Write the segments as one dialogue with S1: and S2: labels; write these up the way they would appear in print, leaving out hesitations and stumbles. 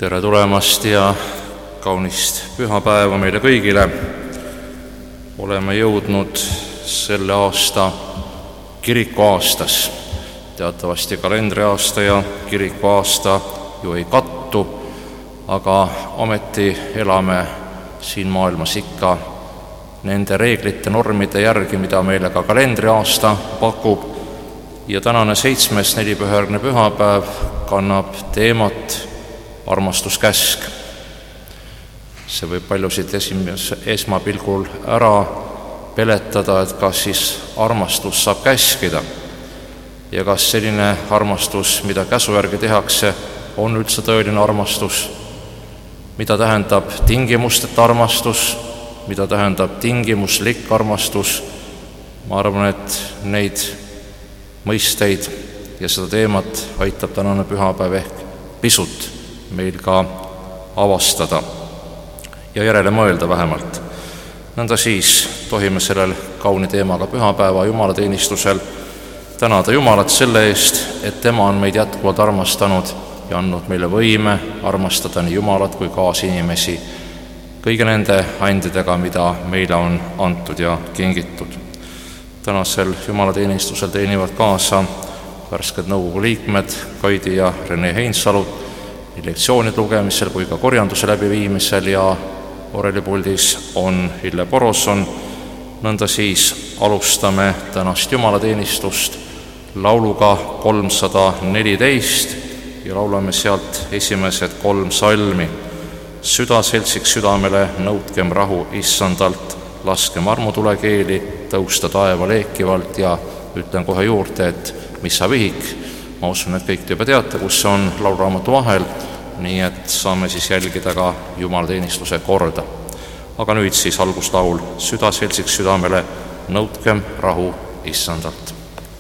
S1: Tere tulemast ja kaunist pühapäeva meile kõigile. Oleme jõudnud selle aasta kirikuaastas. Teatavasti kalendriaasta ja kirikuaasta ju ei kattu, aga ometi elame siin maailmas ikka nende reeglite, normide järgi, mida meile ka kalendriaasta pakub. Ja tänane 7. nelipühärgne pühapäev kannab teemat armastuskäsk. See võib paljusid esmapilgul ära peletada, et kas siis armastus saab käskida ja kas selline armastus, mida käsu järgi tehakse, on üldse tõeline armastus, mida tähendab tingimusteta armastus, mida tähendab tingimuslik armastus. Ma arvan, et neid mõisteid ja seda teemat aitab tänane pühapäev ehk pisut meil ka avastada ja järele mõelda vähemalt. Nõnda siis tohime sellel kauni teemaga pühapäeva jumalateenistusel tänada Jumalat selle eest, et tema on meid jätkuvalt armastanud ja andnud meile võime armastada nii Jumalat kui kaasinimesi kõigi nende andidega, mida meile on antud ja kingitud. Tänasel jumalateenistusel teenivad kaasa värsked nõukogu liikmed Kaidi ja Rene Heinsalu nii lektsioonide lugemisel kui ka korjanduse läbiviimisel ja orelipuldis on Hille Poroson. Nõnda siis alustame tänast jumalateenistust lauluga 314 ja laulame sealt esimesed 3 salmi. Süda seltsiks südamele, nõudkem rahu issandalt, laskem armutule keeli, tõusta taeva leekivalt ja ütlen kohe juurde, et mis sa vihik. Ma usun, et kõik te juba teate, kus see on laulraamatu vahel, nii et saame siis jälgida ka jumalateenistuse korda. Aga nüüd siis alguslaul Süda seltsiks südamele, nõudkem rahu issandalt.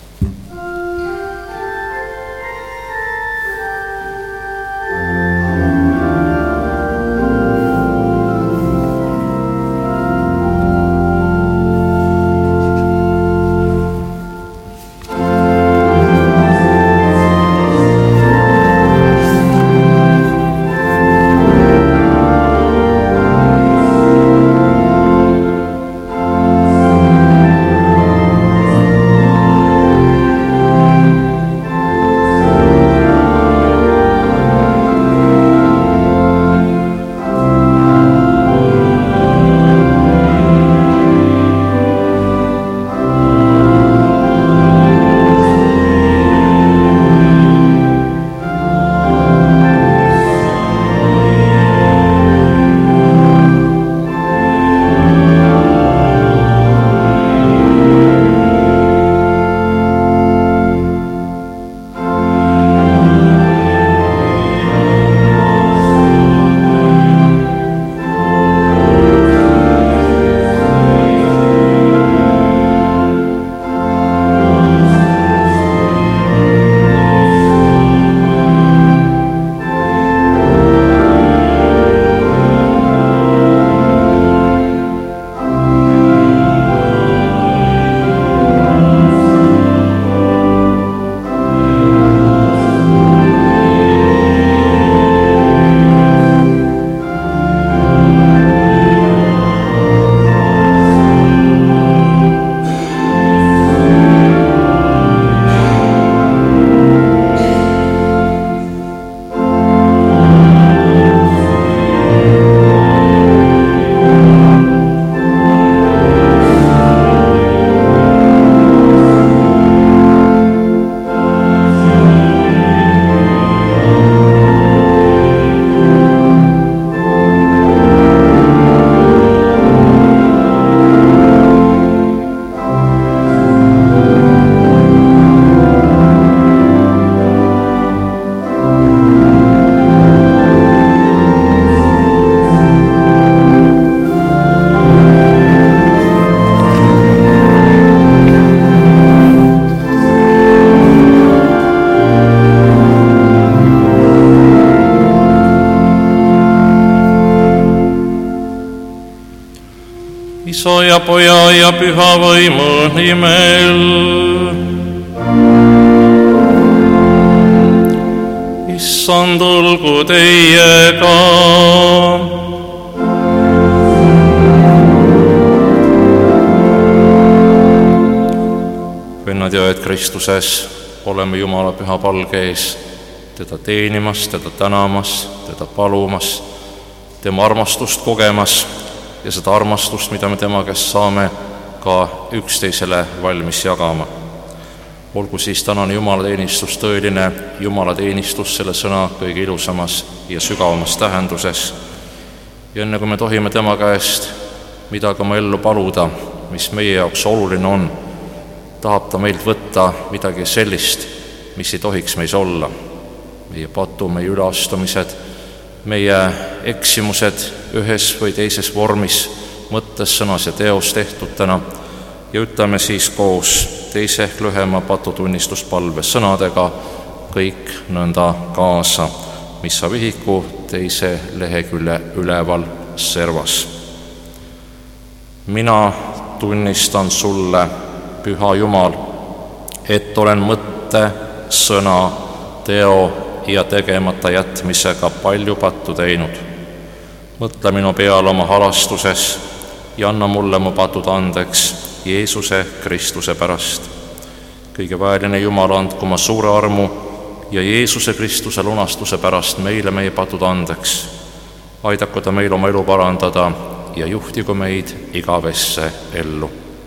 S1: Isa ja Poja ja Püha Võimu nimel. issand olgu teiega. Vennad ja õed Kristuses, oleme Jumala püha palge ees, teda teenimas, teda tänamas, teda palumas, tema armastust kogemas ja seda armastust, mida me tema käest saame, ka üksteisele valmis jagama. Olgu siis tänane jumalateenistus tõeline jumalateenistus selle sõna kõige ilusamas ja sügavamas tähenduses. Ja enne kui me tohime tema käest midagi oma ellu paluda, mis meie jaoks oluline on, tahab ta meilt võtta midagi sellist, mis ei tohiks meis olla. Meie patu, meie üleastumised, meie eksimused ühes või teises vormis, mõttes, sõnas ja teos tehtutena, ja ütleme siis koos teise ehk lühema patutunnistuspalve sõnadega kõik nõnda kaasa, mis sa vihiku teise lehekülje üleval servas. Mina tunnistan sulle, Püha Jumal, et olen mõtte, sõna, teo ja tegemata jätmisega palju pattu teinud. Mõtle minu peale oma halastuses ja anna mulle mu patud andeks Jeesuse Kristuse pärast. Kõige vajaline Jumal, andku oma suure armu ja Jeesuse Kristuse lunastuse pärast meile meie patud andeks. Aidaku ta meil oma elu parandada ja juhtigu meid igavesse ellu.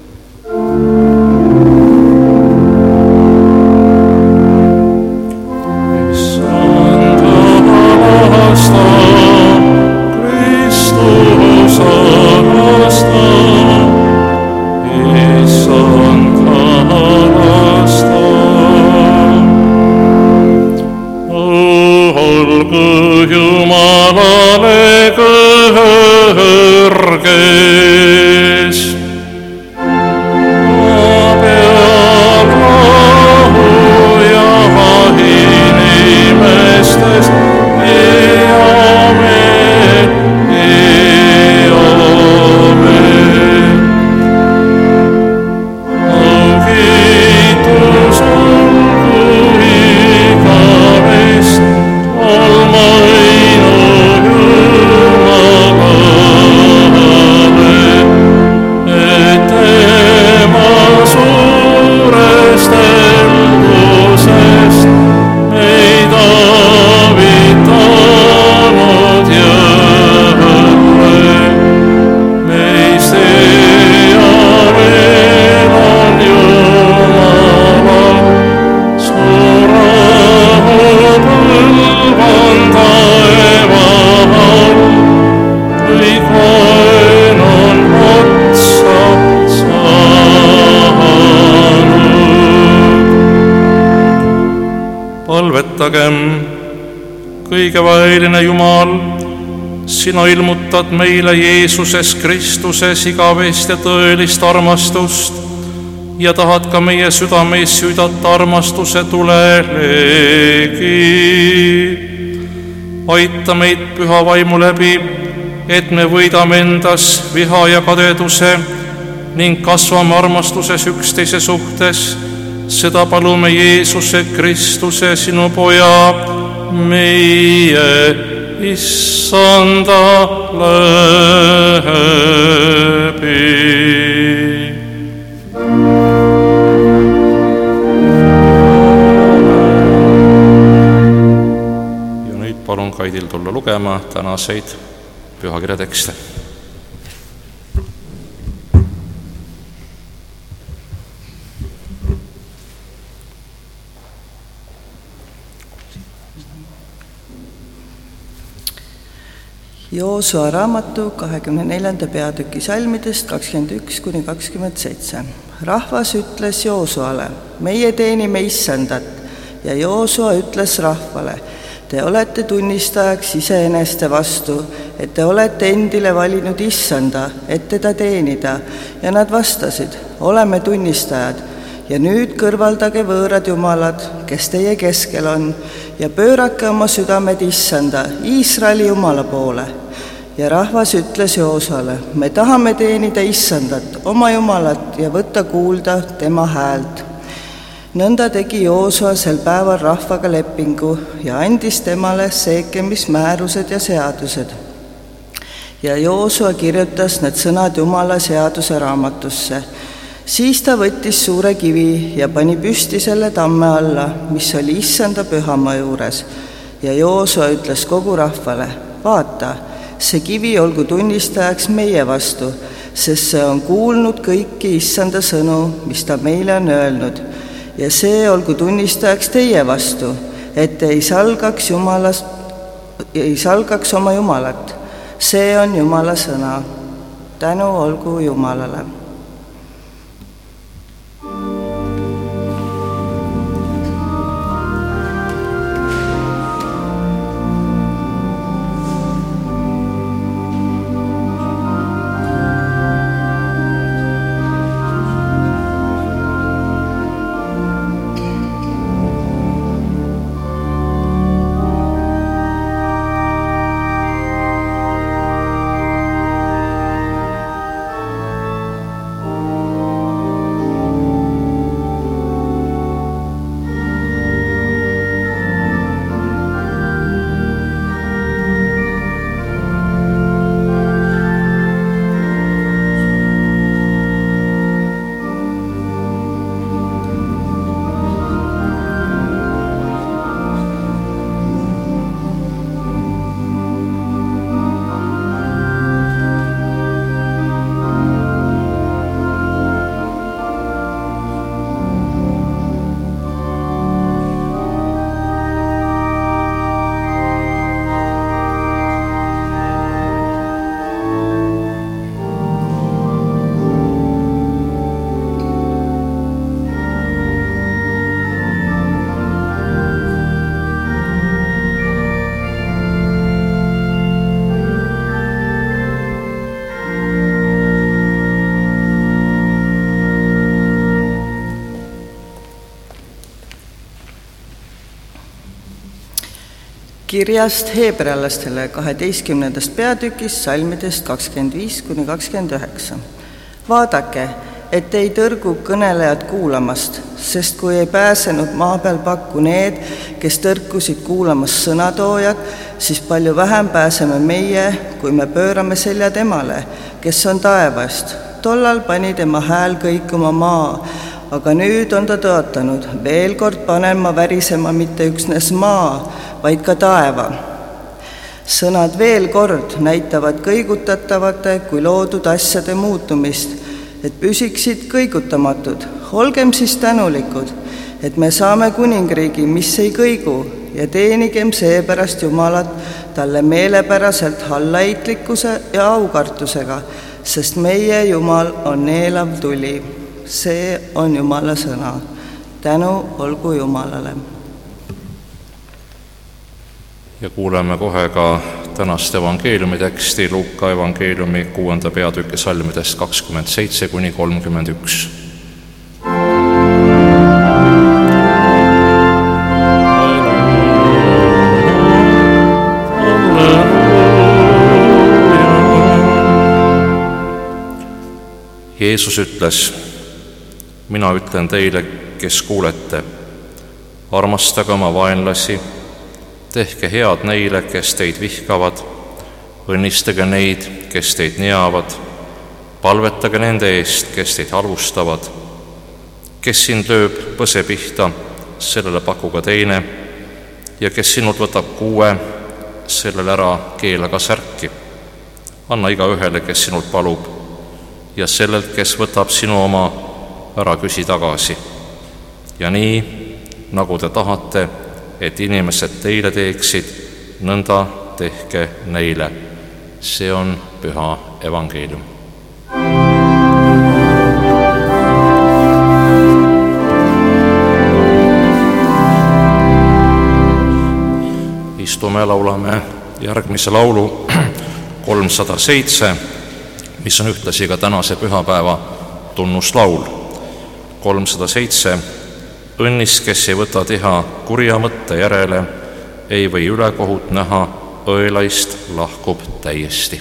S1: Kõige vaeline Jumal, sina ilmutad meile Jeesuses Kristuses igavest ja tõelist armastust ja tahad ka meie südameis süüdata armastuse tulelegi. Aita meid püha vaimu läbi, et me võidame endas viha ja kadeduse ning kasvame armastuses üksteise suhtes. Seda palume Jeesuse Kristuse, sinu poja, meie issanda läbi. Ja nüüd palun Kaidil tulla lugema tänaseid pühakirja tekste.
S2: Joosua raamatu 24. peatüki salmidest 21–27. Rahvas ütles Joosuale, meie teenime issandat, ja Joosua ütles rahvale, te olete tunnistajaks iseeneste vastu, et te olete endile valinud issanda, et teda teenida, ja nad vastasid, oleme tunnistajad, ja nüüd kõrvaldage võõrad jumalad, kes teie keskel on, ja pöörake oma südamed issanda, Iisraeli Jumala poole. Ja rahvas ütles Joosuale, me tahame teenida issandat, oma Jumalat, ja võtta kuulda tema häält. Nõnda tegi Joosua sel päeval rahvaga lepingu ja andis temale seekemismäärused ja seadused. Ja Joosua kirjutas need sõnad Jumala seaduse raamatusse. Siis ta võttis suure kivi ja pani püsti selle tamme alla, mis oli Issanda pühamaa juures. Ja Joosua ütles kogu rahvale, vaata, see kivi olgu tunnistajaks meie vastu, sest see on kuulnud kõiki Issanda sõnu, mis ta meile on öelnud. Ja see olgu tunnistajaks teie vastu, et ei salgaks oma Jumalat. See on Jumala sõna. Tänu olgu Jumalale. Kirjast Heebrealastele 12. peatükist salmidest 25-29. Vaadake, et ei tõrgu kõnelejad kuulamast, sest kui ei pääsenud maa peal pakku need, kes tõrkusid kuulamast sõnatoojad, siis palju vähem pääseme meie, kui me pöörame selja temale, kes on taevast. Tollal pani tema hääl kõikuma maa, aga nüüd on ta tõotanud, veel kord panen ma värisema mitte üksnes maa, vaid ka taeva. Sõnad veel kord näitavad kõigutatavate kui loodud asjade muutumist, et püsiksid kõigutamatud. Olgem siis tänulikud, et me saame kuningriigi, mis ei kõigu, ja teenigem seepärast Jumalat talle meelepäraselt allaheitlikkuse ja aukartusega, sest meie Jumal on neelav tuli. See on Jumala sõna. Tänu olgu Jumalale.
S1: Ja kuuleme kohe ka tänast evangeeliumi teksti Luuka evangeeliumi 6. peatüki salmidest 27-31. Jeesus ütles, mina ütlen teile, kes kuulete, armastage oma vaenlasi, tehke head neile, kes teid vihkavad, õnnistage neid, kes teid neavad, palvetage nende eest, kes teid halvustavad. Kes sind lööb põse pihta, sellele paku ka teine, ja kes sinult võtab kuue, sellele ära keela ka särki. Anna igaühele, kes sinult palub, ja sellelt, kes võtab sinu oma, ära küsi tagasi. Ja nii, nagu te tahate, et inimesed teile teeksid, nõnda tehke neile. See on püha evangeelium. Istume ja laulame järgmise laulu 307, mis on ühtlasi ka tänase pühapäeva tunnuslaul. 307. Õnnis, kes ei võta teha kurja mõtte järele, ei või ülekohut näha, õelaist lahkub täiesti.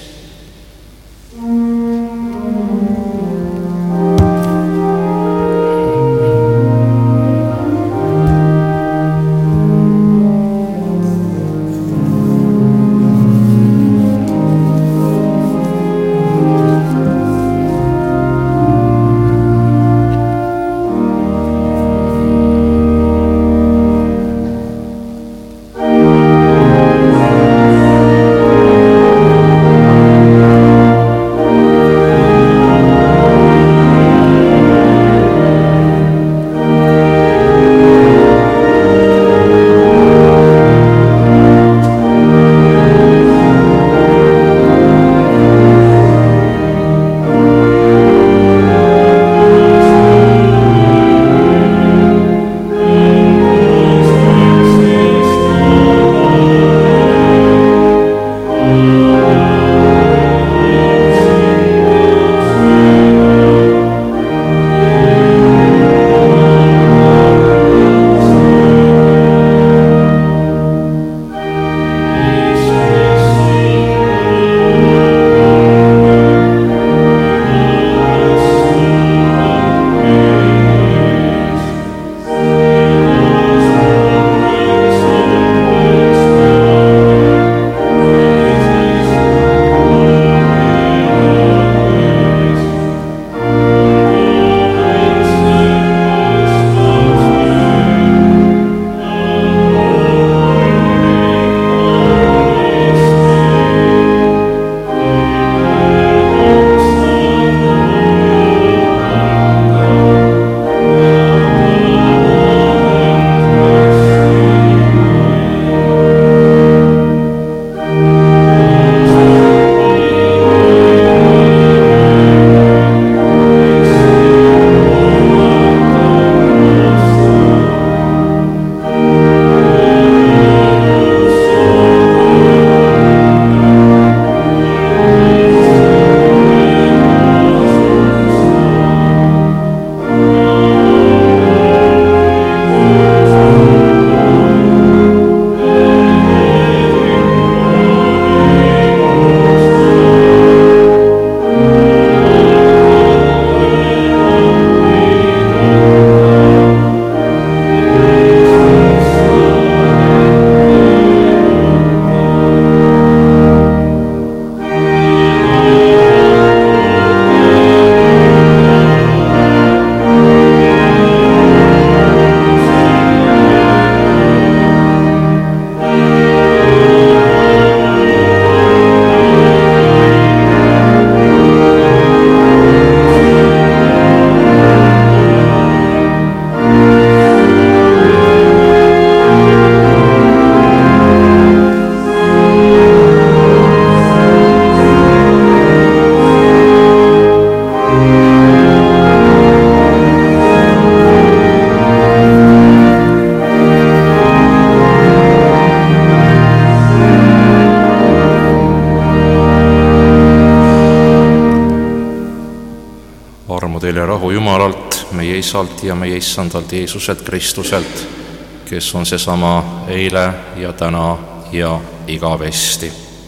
S1: Jumalalt, meie Isalt ja meie Issandalt Jeesuselt Kristuselt, kes on seesama eile ja täna ja igavesti.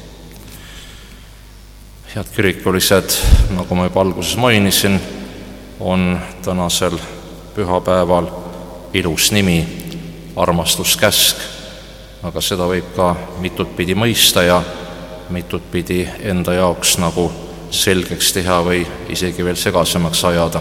S1: Head kirikulised, nagu ma juba alguses mainisin, on tänasel pühapäeval ilus nimi, armastuskäsk, aga seda võib ka mitut pidi mõista ja mitut pidi enda jaoks nagu selgeks teha või isegi veel segasemaks ajada.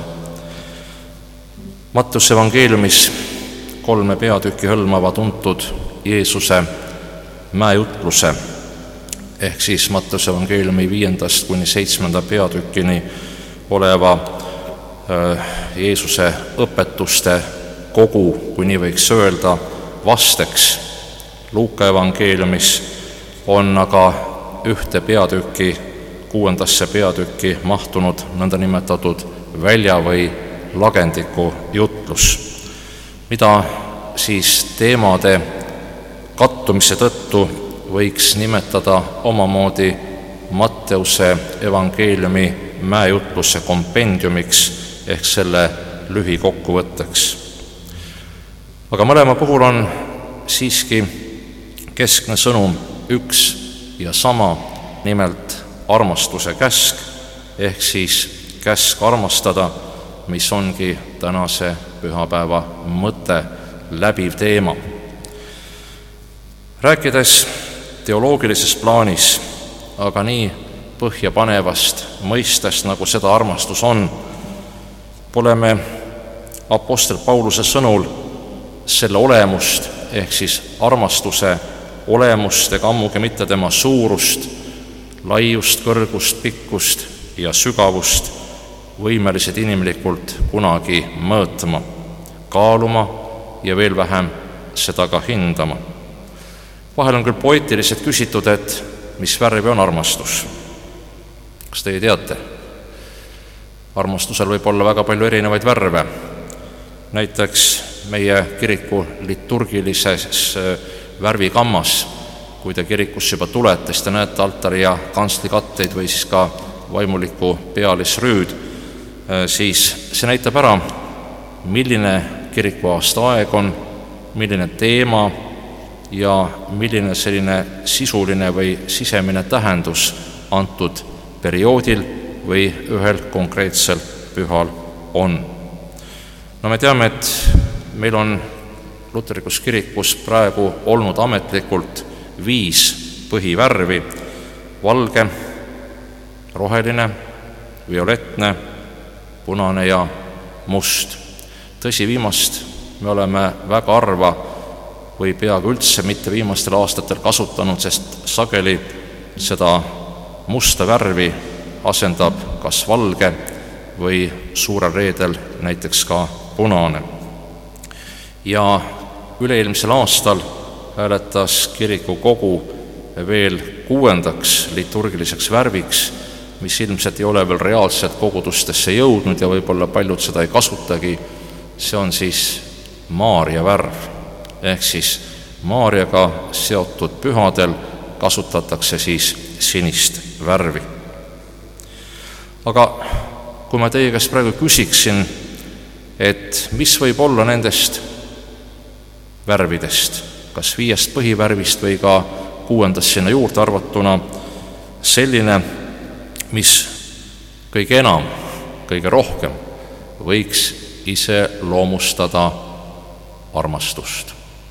S1: Mattuse evangeeliumis 3 peatükki hõlmava tuntud Jeesuse mäejutluse ehk siis Mattuse evangeeliumi 5. kuni 7. peatükini oleva Jeesuse õpetuste kogu, kui nii võiks öelda, vasteks. Luuka evangeeliumis on aga ühte peatükki, 6. peatükki mahtunud nõndanimetatud välja- või lagendiku jutlus, mida siis teemade kattumise tõttu võiks nimetada omamoodi Matteuse evangeeliumi mäejutluse kompendiumiks ehk selle lühikokkuvõtteks. Aga mõlema puhul on siiski keskne sõnum üks ja sama, nimelt armastuse käsk ehk siis käsk armastada, mis ongi tänase pühapäeva mõte, läbiv teema. Rääkides teoloogilises plaanis, aga nii põhjapanevast mõistest, nagu seda armastus on, pole me apostel Pauluse sõnul selle olemust ehk siis armastuse olemust ega ammugi mitte tema suurust, laiust, kõrgust, pikkust ja sügavust võimelised inimlikult kunagi mõõtma, kaaluma ja veel vähem seda ka hindama. Vahel on küll poeetiliselt küsitud, et mis värvi on armastus. Kas teie teate? Armastusel võib olla väga palju erinevaid värve. Näiteks meie kiriku liturgilises värvikammas, kui te kirikusse juba tulete, siis te näete altari ja kantsli katteid või siis ka vaimuliku pealisrüüd, siis see näitab ära, milline kirikuaasta aeg on, milline teema ja milline selline sisuline või sisemine tähendus antud perioodil või ühel konkreetsel pühal on. No me teame, et meil on luterlikus kirikus praegu olnud ametlikult 5 põhivärvi: valge, roheline, violettne, punane ja must. Tõsi, viimast me oleme väga harva või peaaegu üldse mitte viimastel aastatel kasutanud, sest sageli seda musta värvi asendab kas valge või suurel reedel näiteks ka punane. Ja üle-eelmisel aastal hääletas kirikukogu veel 6. liturgiliseks värviks, mis ilmselt ei ole veel reaalselt kogudustesse jõudnud ja võib-olla paljud seda ei kasutagi. See on siis Maaria värv, ehk siis Maariaga seotud pühadel kasutatakse siis sinist värvi. Aga kui ma teie käest praegu küsiksin, et mis võib olla nendest värvidest, kas 5 põhivärvist või ka 6. sinna juurde arvatuna, selline, mis kõige enam, kõige rohkem võiks iseloomustada armastust.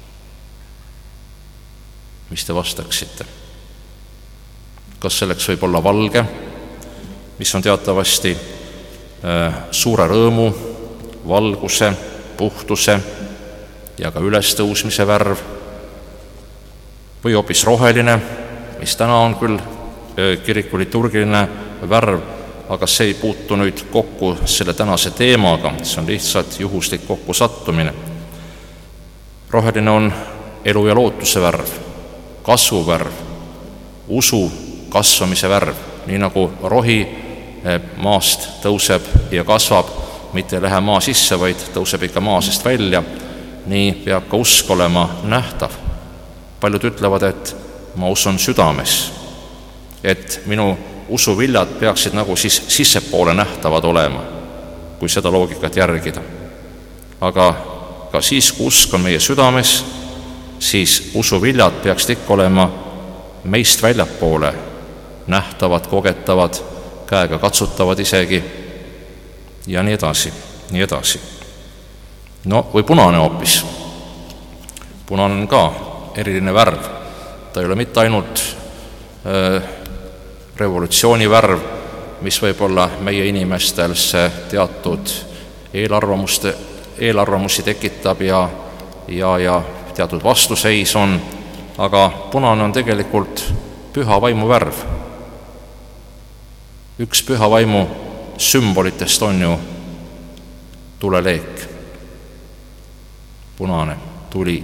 S1: Mis te vastaksite? Kas selleks võib olla valge, mis on teatavasti suure rõõmu, valguse, puhtuse ja ka ülestõusmise värv, või hoopis roheline, mis täna on küll kiriku liturgiline värv, aga see ei puutu nüüd kokku selle tänase teemaga, see on lihtsalt juhuslik kokkusattumine. Roheline on elu ja lootuse värv, kasvu värv, usu kasvamise värv, nii nagu rohi maast tõuseb ja kasvab, mitte ei lähe maa sisse, vaid tõuseb ikka maa seest välja, nii peab ka usk olema nähtav. Paljud ütlevad, et ma usun südames, et minu usuviljad peaksid nagu siis sissepoole nähtavad olema. kui seda loogikat järgida. Aga ka siis, kui usk on meie südames, siis usuviljad peaks ikka olema meist väljapoole, nähtavad, kogetavad, käega katsutavad isegi ja nii edasi, nii edasi. No või punane hoopis. Punane on ka eriline värv. Ta ei ole mitte ainult revolutsiooni värv, mis võib olla meie inimestel see teatud eelarvamusi tekitab ja teatud vastuseis on, aga punane on tegelikult püha vaimu värv. Üks püha vaimu sümbolitest on ju tuleleek. Punane, tuli.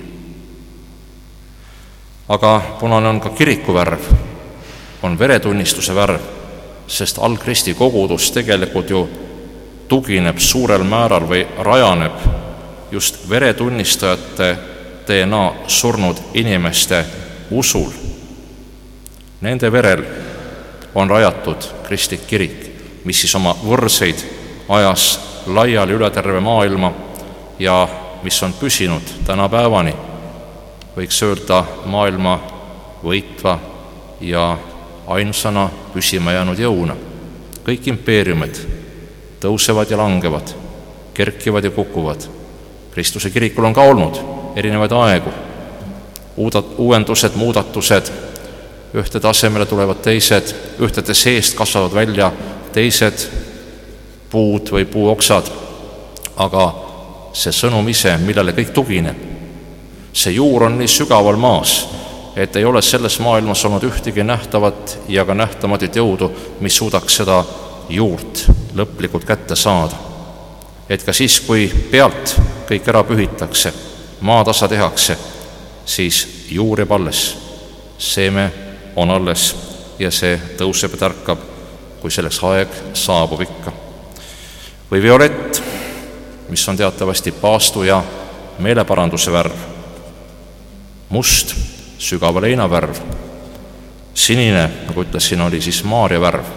S1: Aga punane on ka kiriku värv, on veretunnistuse värv, sest algristi kogudus tegelikult ju tugineb suurel määral või rajaneb just veretunnistajate DNA surnud inimeste usul. Nende verel on rajatud kristlik kirik, mis siis oma võrseid ajas laiali üle terve maailma ja mis on püsinud tänapäevani, võiks öelda maailma võitva ja ainsana püsima jäänud jõuna. Kõik impeeriumid tõusevad ja langevad, kerkivad ja kukuvad. Kristuse kirikul on ka olnud erinevaid aegu. Uuendused, muudatused, ühte tasemele tulevad teised, ühtede seest kasvavad välja teised puud või puuoksad, aga see sõnum ise, millele kõik tugineb, see juur on nii sügaval maas, et ei ole selles maailmas olnud ühtegi nähtavat ja ka nähtamatut jõudu, mis suudaks seda juurt lõplikult kätte saada. Et ka siis, kui pealt kõik ära pühitakse, maatasa tehakse, siis juur jääb alles, seeme on alles ja see tõuseb ja tärkab, kui selleks aeg saabub ikka. Või violett, mis on teatavasti paastu ja meeleparanduse värv, must, sügava leina värv, sinine, nagu ütlesin, oli siis Maaria värv.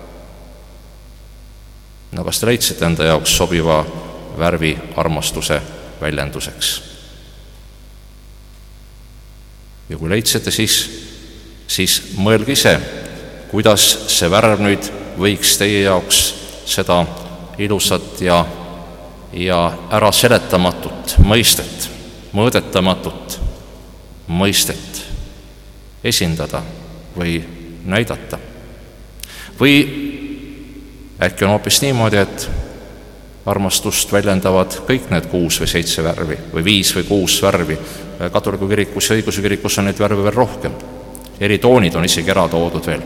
S1: No kas te leidsite enda jaoks sobiva värvi armastuse väljenduseks? Ja kui leidsite, siis mõelge ise, kuidas see värv nüüd võiks teie jaoks seda ilusat ja ära seletamatut mõistet, mõõdetamatut mõistet esindada või näidata. Või äkki on hoopis niimoodi, et armastust väljendavad kõik need 6 või 7 värvi või 5 või 6 värvi. Katoliku kirikus ja õigeusu kirikus on neid värve veel rohkem. Eri toonid on isegi ära toodud veel.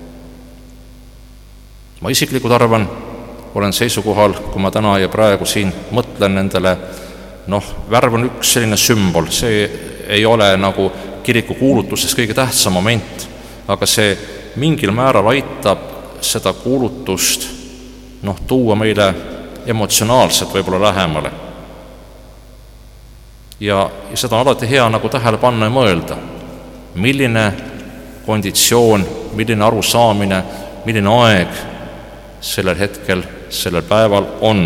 S1: Ma isiklikult arvan, olen seisukohal, kui ma täna ja praegu siin mõtlen nendele, värv on üks selline sümbol, see ei ole nagu kiriku kuulutuses kõige tähtsam moment, aga see mingil määral aitab seda kuulutust tuua meile emotsionaalselt võib-olla lähemale. Ja seda on alati hea nagu tähele panna ja mõelda, milline konditsioon, milline arusaamine, milline aeg sellel hetkel, sellel päeval on.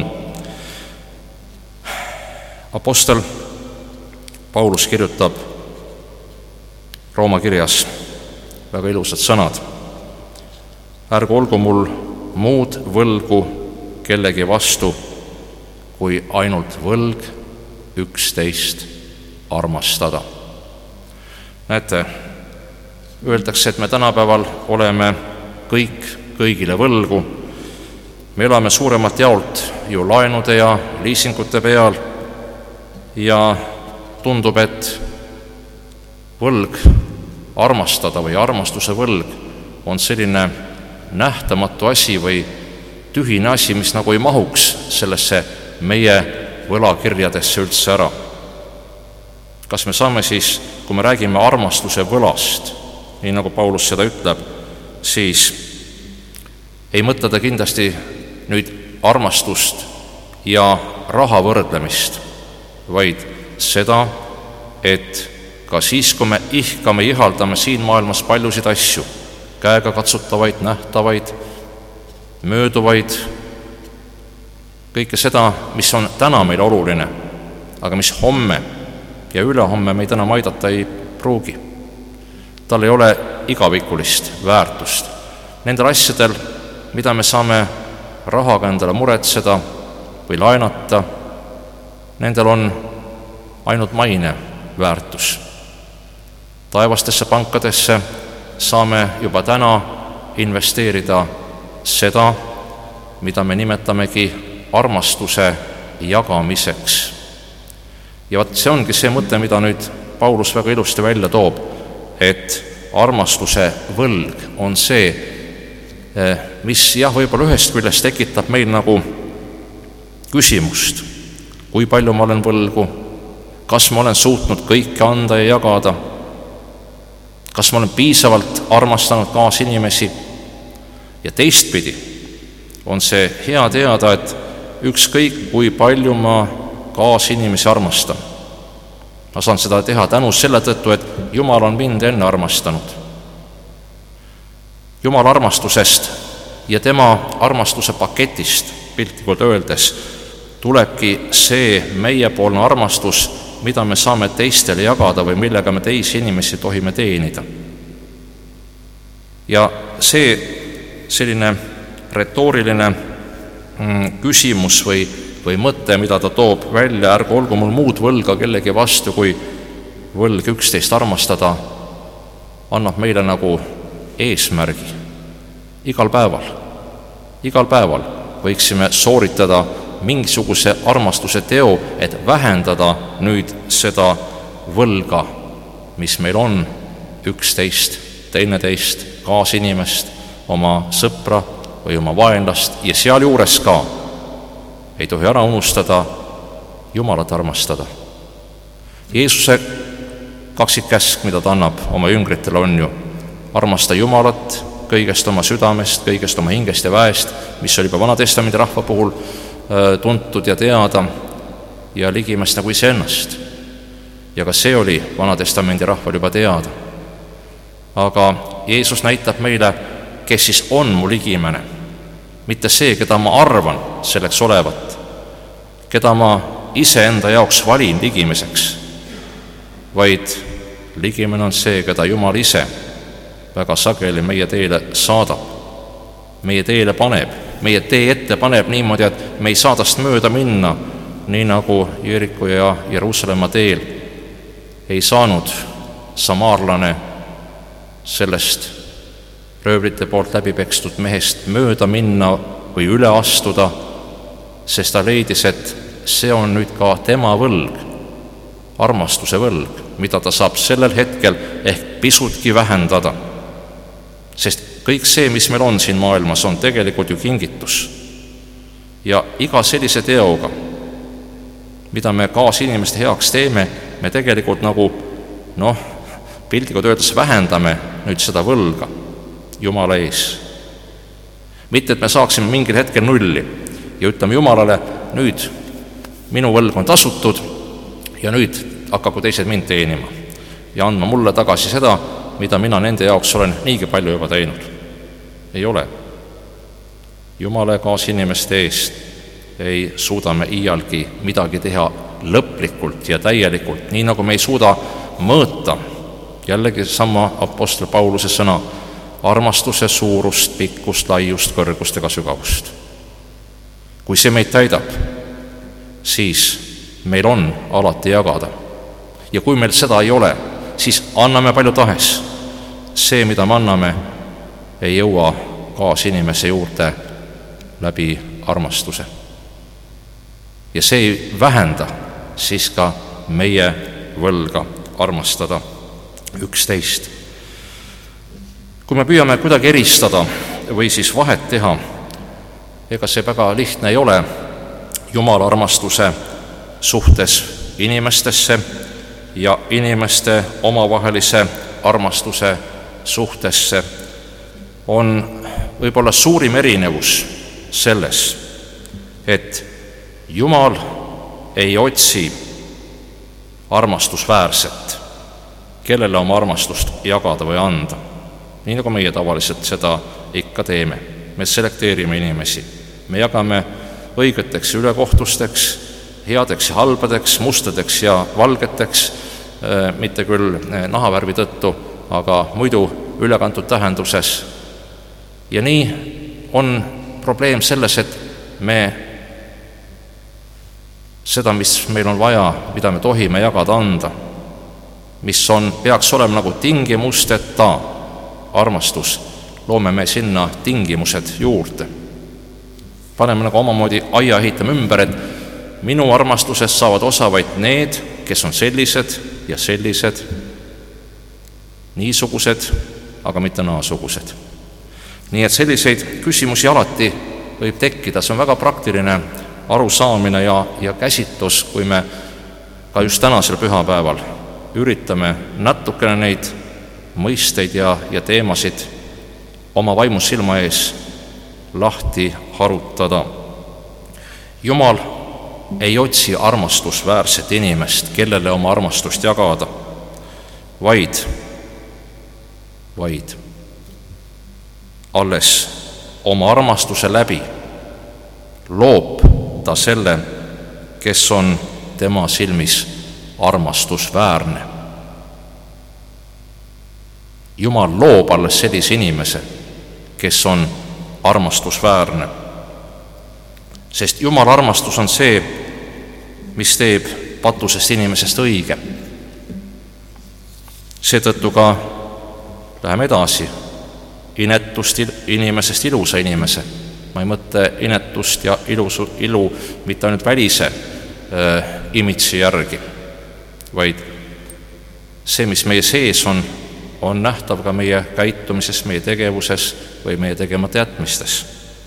S1: Apostel Paulus kirjutab Rooma kirjas väga ilusad sõnad. Ärgu olgu mul muud võlgu kellegi vastu, kui ainult võlg üksteist armastada. Näete, öeldakse, et me tänapäeval oleme kõik kõigile võlgu. Me elame suuremalt jaolt ju laenude ja liisingute peal ja tundub, et võlg armastada või armastuse võlg on selline nähtamatu asi või tühine asi, mis nagu ei mahuks sellesse meie võlakirjadesse üldse ära. Kas me saame siis, kui me räägime armastuse võlast, nii nagu Paulus seda ütleb, siis ei mõtle ta kindlasti nüüd armastust ja raha võrdlemist, vaid seda, et ka siis, kui me ihkame, ihaldame siin maailmas paljusid asju, käega katsutavaid, nähtavaid, mööduvaid, kõike seda, mis on täna meile oluline, aga mis homme ja ülehomme meid enam aidata ei pruugi. Tal ei ole igavikulist väärtust. Nendel asjadel, mida me saame rahaga endale muretseda või laenata, nendel on ainult maine väärtus. Taevastesse pankadesse saame juba täna investeerida seda, mida me nimetamegi armastuse jagamiseks. Ja see ongi see mõte, mida nüüd Paulus väga ilusti välja toob, et armastuse võlg on see, mis võib-olla ühest küljest tekitab meil nagu küsimust, kui palju ma olen võlgu, kas ma olen suutnud kõike anda ja jagada, kas ma olen piisavalt armastanud kaasinimesi. Ja teistpidi on see hea teada, et ükskõik kui palju ma kaasinimesi armastan, ma saan seda teha tänu selle tõttu, et Jumal on mind enne armastanud. Jumala armastusest ja tema armastuse paketist, piltlikult öeldes, tulebki see meiepoolne armastus, mida me saame teistele jagada või millega me teisi inimesi tohime teenida. Ja see selline retooriline küsimus või mõte, mida ta toob välja, ärgu olgu mul muud võlga kellegi vastu, kui võlg üksteist armastada, annab meile nagu eesmärgi. Igal päeval võiksime sooritada mingisuguse armastuse teo, et vähendada nüüd seda võlga, mis meil on üksteist, teineteist, kaasinimest, oma sõpra või oma vaenlast, ja sealjuures ka ei tohi ära unustada Jumalat armastada. Jeesuse kaksikkäsk, mida ta annab oma jüngritele, on ju armasta Jumalat kõigest oma südamest, kõigest oma hingest ja väest, mis oli juba Vanatestamendi rahva puhul tuntud ja teada, ja ligimest nagu iseennast. Ja ka see oli Vanatestamendi rahval juba teada. Aga Jeesus näitab meile, kes siis on mu ligimene, mitte see, keda ma arvan selleks olevat, keda ma iseenda jaoks valin ligimiseks, vaid ligimene on see, keda Jumal ise väga sageli meie teele saadab, meie teele paneb, meie tee ette paneb niimoodi, et me ei saa tast mööda minna, nii nagu Jeeriku ja Jeruusalemma teel ei saanud samaarlane sellest röövlite poolt läbipekstud mehest mööda minna või üle astuda, sest ta leidis, et see on nüüd ka tema võlg, armastuse võlg, mida ta saab sellel hetkel ehk pisutki vähendada. Sest kõik see, mis meil on siin maailmas, on tegelikult ju kingitus. Ja iga sellise teoga, mida me kaasinimeste heaks teeme, me tegelikult nagu, piltlikult öeldes vähendame nüüd seda võlga Jumala ees. Mitte, et me saaksime mingil hetkel nulli ja ütleme Jumalale, nüüd minu võlg on tasutud ja nüüd hakagu teised mind teenima ja andma mulle tagasi seda, mida mina nende jaoks olen niigi palju juba teinud. Ei ole. Jumala kaasinimeste eest ei suuda me iialgi midagi teha lõplikult ja täielikult, nii nagu me ei suuda mõõta, jällegi sama apostel Pauluse sõna, armastuse suurust, pikkust, laiust, kõrgust ega sügavust. Kui see meid täidab, siis meil on alati jagada. Ja kui meil seda ei ole, siis anname palju tahes. See, mida me anname, ei jõua kaasinimese juurde läbi armastuse. Ja see ei vähenda siis ka meie võlga armastada üksteist. Kui me püüame kuidagi eristada või siis vahet teha, ega see väga lihtne ei ole Jumala armastuse suhtes inimestesse ja inimeste omavahelise armastuse suhtesse, on võib-olla suurim erinevus selles, et Jumal ei otsi armastusväärset, kellele oma armastust jagada või anda. Nii nagu meie tavaliselt seda ikka teeme. Me selekteerime inimesi. Me jagame õigeteks ja ülekohtusteks, headeks ja halbadeks, mustadeks ja valgeteks, mitte küll nahavärvi tõttu, aga muidu ülekantud tähenduses. Ja nii on probleem selles, et me seda, mis meil on vaja, mida me tohime jagada, anda, mis peaks olema nagu tingimusteta armastus, loome me sinna tingimused juurde. Paneme nagu omamoodi aia ehitame ümber, et minu armastusest saavad osa vaid need, kes on sellised ja sellised, niisugused, aga mitte naasugused. Nii et selliseid küsimusi alati võib tekkida, see on väga praktiline arusaamine ja käsitlus, kui me ka just tänasel pühapäeval üritame natukene neid mõisteid ja teemasid oma vaimus silma ees lahti harutada. Jumal ei otsi armastusväärset inimest, kellele oma armastust jagada, vaid alles oma armastuse läbi loob ta selle, kes on tema silmis armastusväärne. Jumal loob alles sellise inimese, kes on armastusväärne. Sest Jumala armastus on see, mis teeb patusest inimesest õige. Seetõttu ka läheme edasi. Inetust inimesest ilusa inimese. Ma ei mõtle inetust ja ilu mitte ainult välise imitsi järgi, vaid see, mis meie sees on nähtav ka meie käitumises, meie tegevuses või meie tegemata jätmistes.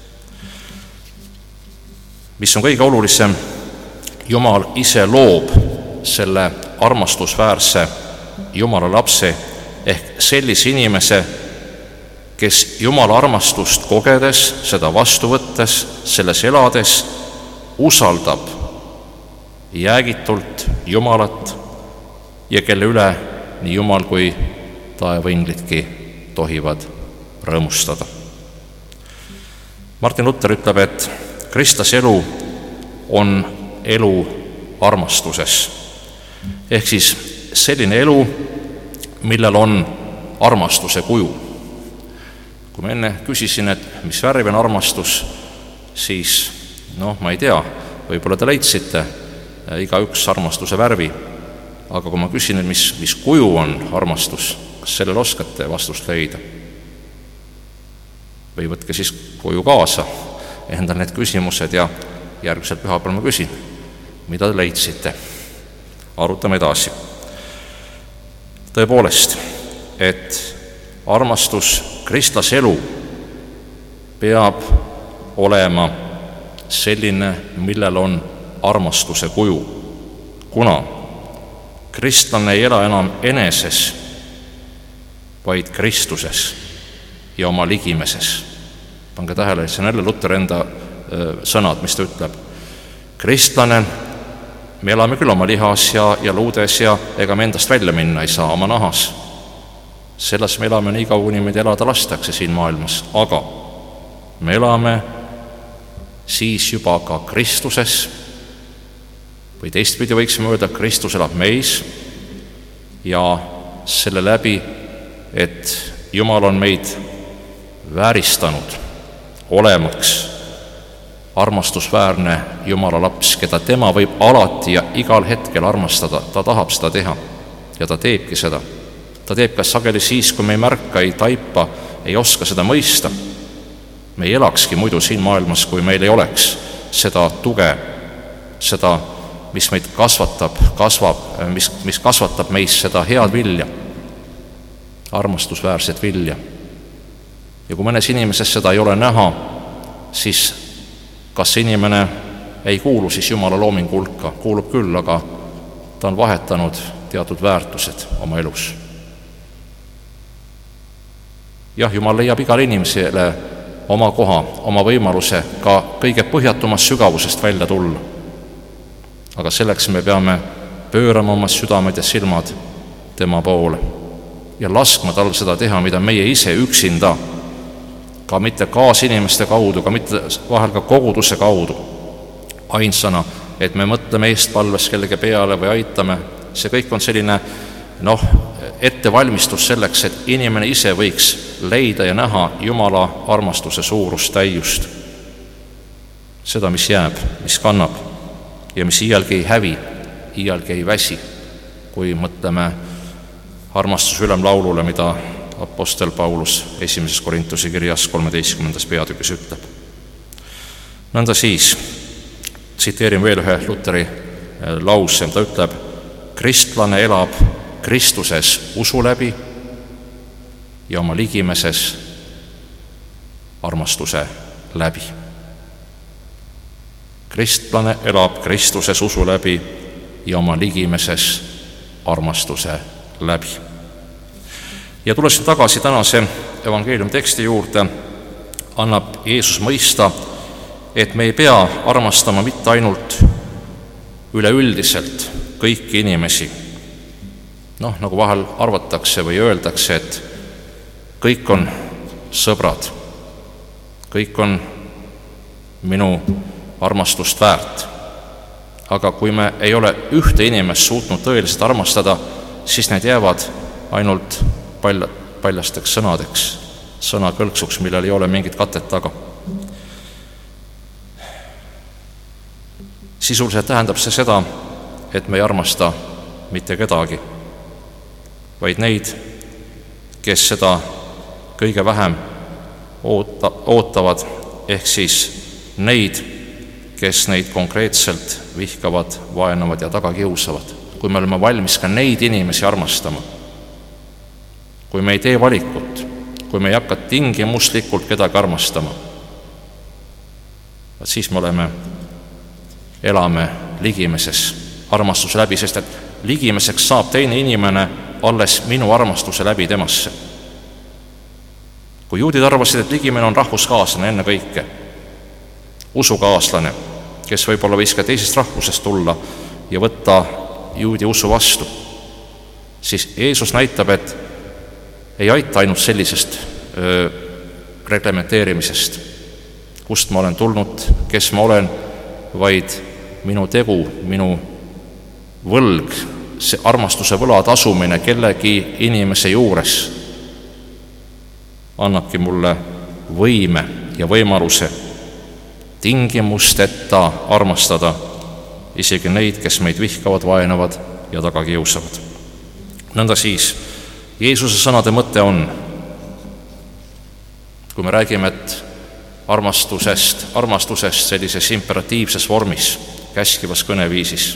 S1: Mis on kõige olulisem, Jumal ise loob selle armastusväärse Jumala lapse ehk sellise inimese, kes Jumala armastust kogedes, seda vastu võttes, selles elades, usaldab jäägitult Jumalat ja kelle üle nii Jumal kui taevainglidki tohivad rõõmustada. Martin Luther ütleb, et Kristuse elu on elu armastuses. Ehk siis selline elu, millel on armastuse kuju. Kui ma enne küsisin, et mis värvi on armastus, siis ma ei tea, võib-olla te leidsite igaüks armastuse värvi, aga kui ma küsin, et mis kuju on armastus, kas sellele oskate vastust leida? Või võtke siis koju kaasa endal need küsimused ja järgmisel pühapäeval ma küsin, mida te leidsite. Arutame edasi. Tõepoolest, et armastus, kristlase elu peab olema selline, millel on armastuse kuju, kuna kristlane ei ela enam eneses, vaid Kristuses ja oma ligimeses. Pange tähele, see on jälle Luther enda sõnad, mis ta ütleb. Kristlane, me elame küll oma lihas ja luudes ja ega me endast välja minna ei saa oma nahas. Selles me elame nii kaua, kuni meid elada lastakse siin maailmas, aga me elame siis juba ka Kristuses või teistpidi võiksime öelda, Kristus elab meis ja selle läbi, et Jumal on meid vääristanud olemaks armastusväärne Jumala laps, keda tema võib alati ja igal hetkel armastada, ta tahab seda teha ja ta teebki seda. Ta teeb ka sageli siis, kui me ei märka, ei taipa, ei oska seda mõista. Me ei elakski muidu siin maailmas, kui meil ei oleks seda tuge, seda, mis meid mis kasvatab meis seda head vilja, armastusväärset vilja. Ja kui mõnes inimeses seda ei ole näha, siis kas inimene ei kuulu siis Jumala loomingu hulka? Kuulub küll, aga ta on vahetanud teatud väärtused oma elus. Jah, Jumal leiab igale inimesele oma koha, oma võimaluse ka kõige põhjatumas sügavusest välja tulla. Aga selleks me peame pöörama oma südamed ja silmad tema poole ja laskma tal seda teha, mida meie ise üksinda, ka mitte kaasinimeste kaudu, ka mitte vahel ka koguduse kaudu ainsana, et me mõtleme eestpalves kellegi peale või aitame. See kõik on selline ettevalmistus selleks, et inimene ise võiks leida ja näha Jumala armastuse suurust, täiust. Seda, mis jääb, mis kannab ja mis iialgi ei hävi, iialgi ei väsi, kui mõtleme armastuse ülemlaulule, mida apostel Paulus 1. Korintuse kirjas 13. peatükis ütleb. Nõnda siis, tsiteerin veel ühe Luteri lause, ta ütleb: kristlane elab Kristuses usu läbi ja oma ligimeses armastuse läbi. Kristlane elab Kristuses usu läbi ja oma ligimeses armastuse läbi. Ja tulles tagasi tänase evangeeliumi teksti juurde, annab Jeesus mõista, et me ei pea armastama mitte ainult üleüldiselt kõiki inimesi. Nagu vahel arvatakse või öeldakse, et kõik on sõbrad, kõik on minu armastust väärt. Aga kui me ei ole ühte inimest suutnud tõeliselt armastada, siis need jäävad ainult paljasteks sõnadeks, sõnakõlksuks, millel ei ole mingit katet taga. Sisuliselt tähendab see seda, et me ei armasta mitte kedagi, vaid neid, kes seda kõige vähem ootavad, ehk siis neid, kes neid konkreetselt vihkavad, vaenavad ja taga kiusavad. Kui me oleme valmis ka neid inimesi armastama, kui me ei tee valikut, kui me ei hakka tingimuslikult kedagi armastama, siis me elame ligimeses armastuse läbi, sest et ligimeseks saab teine inimene alles minu armastuse läbi temasse. Kui juudid arvasid, et ligimene on rahvuskaaslane enne kõike, usukaaslane, kes võib-olla võis ka teisest rahvusest tulla ja võtta juudi usu vastu, siis Jeesus näitab, et ei aita ainult sellisest reglementeerimisest, kust ma olen tulnud, kes ma olen, vaid minu tegu, minu võlg, see armastuse võla tasumine kellegi inimese juures annabki mulle võime ja võimaluse tingimusteta armastada isegi neid, kes meid vihkavad, vaenavad ja taga kiusavad. Nõnda siis, Jeesuse sõnade mõte on, kui me räägime, et armastusest sellises imperatiivses vormis, käskivas kõneviisis.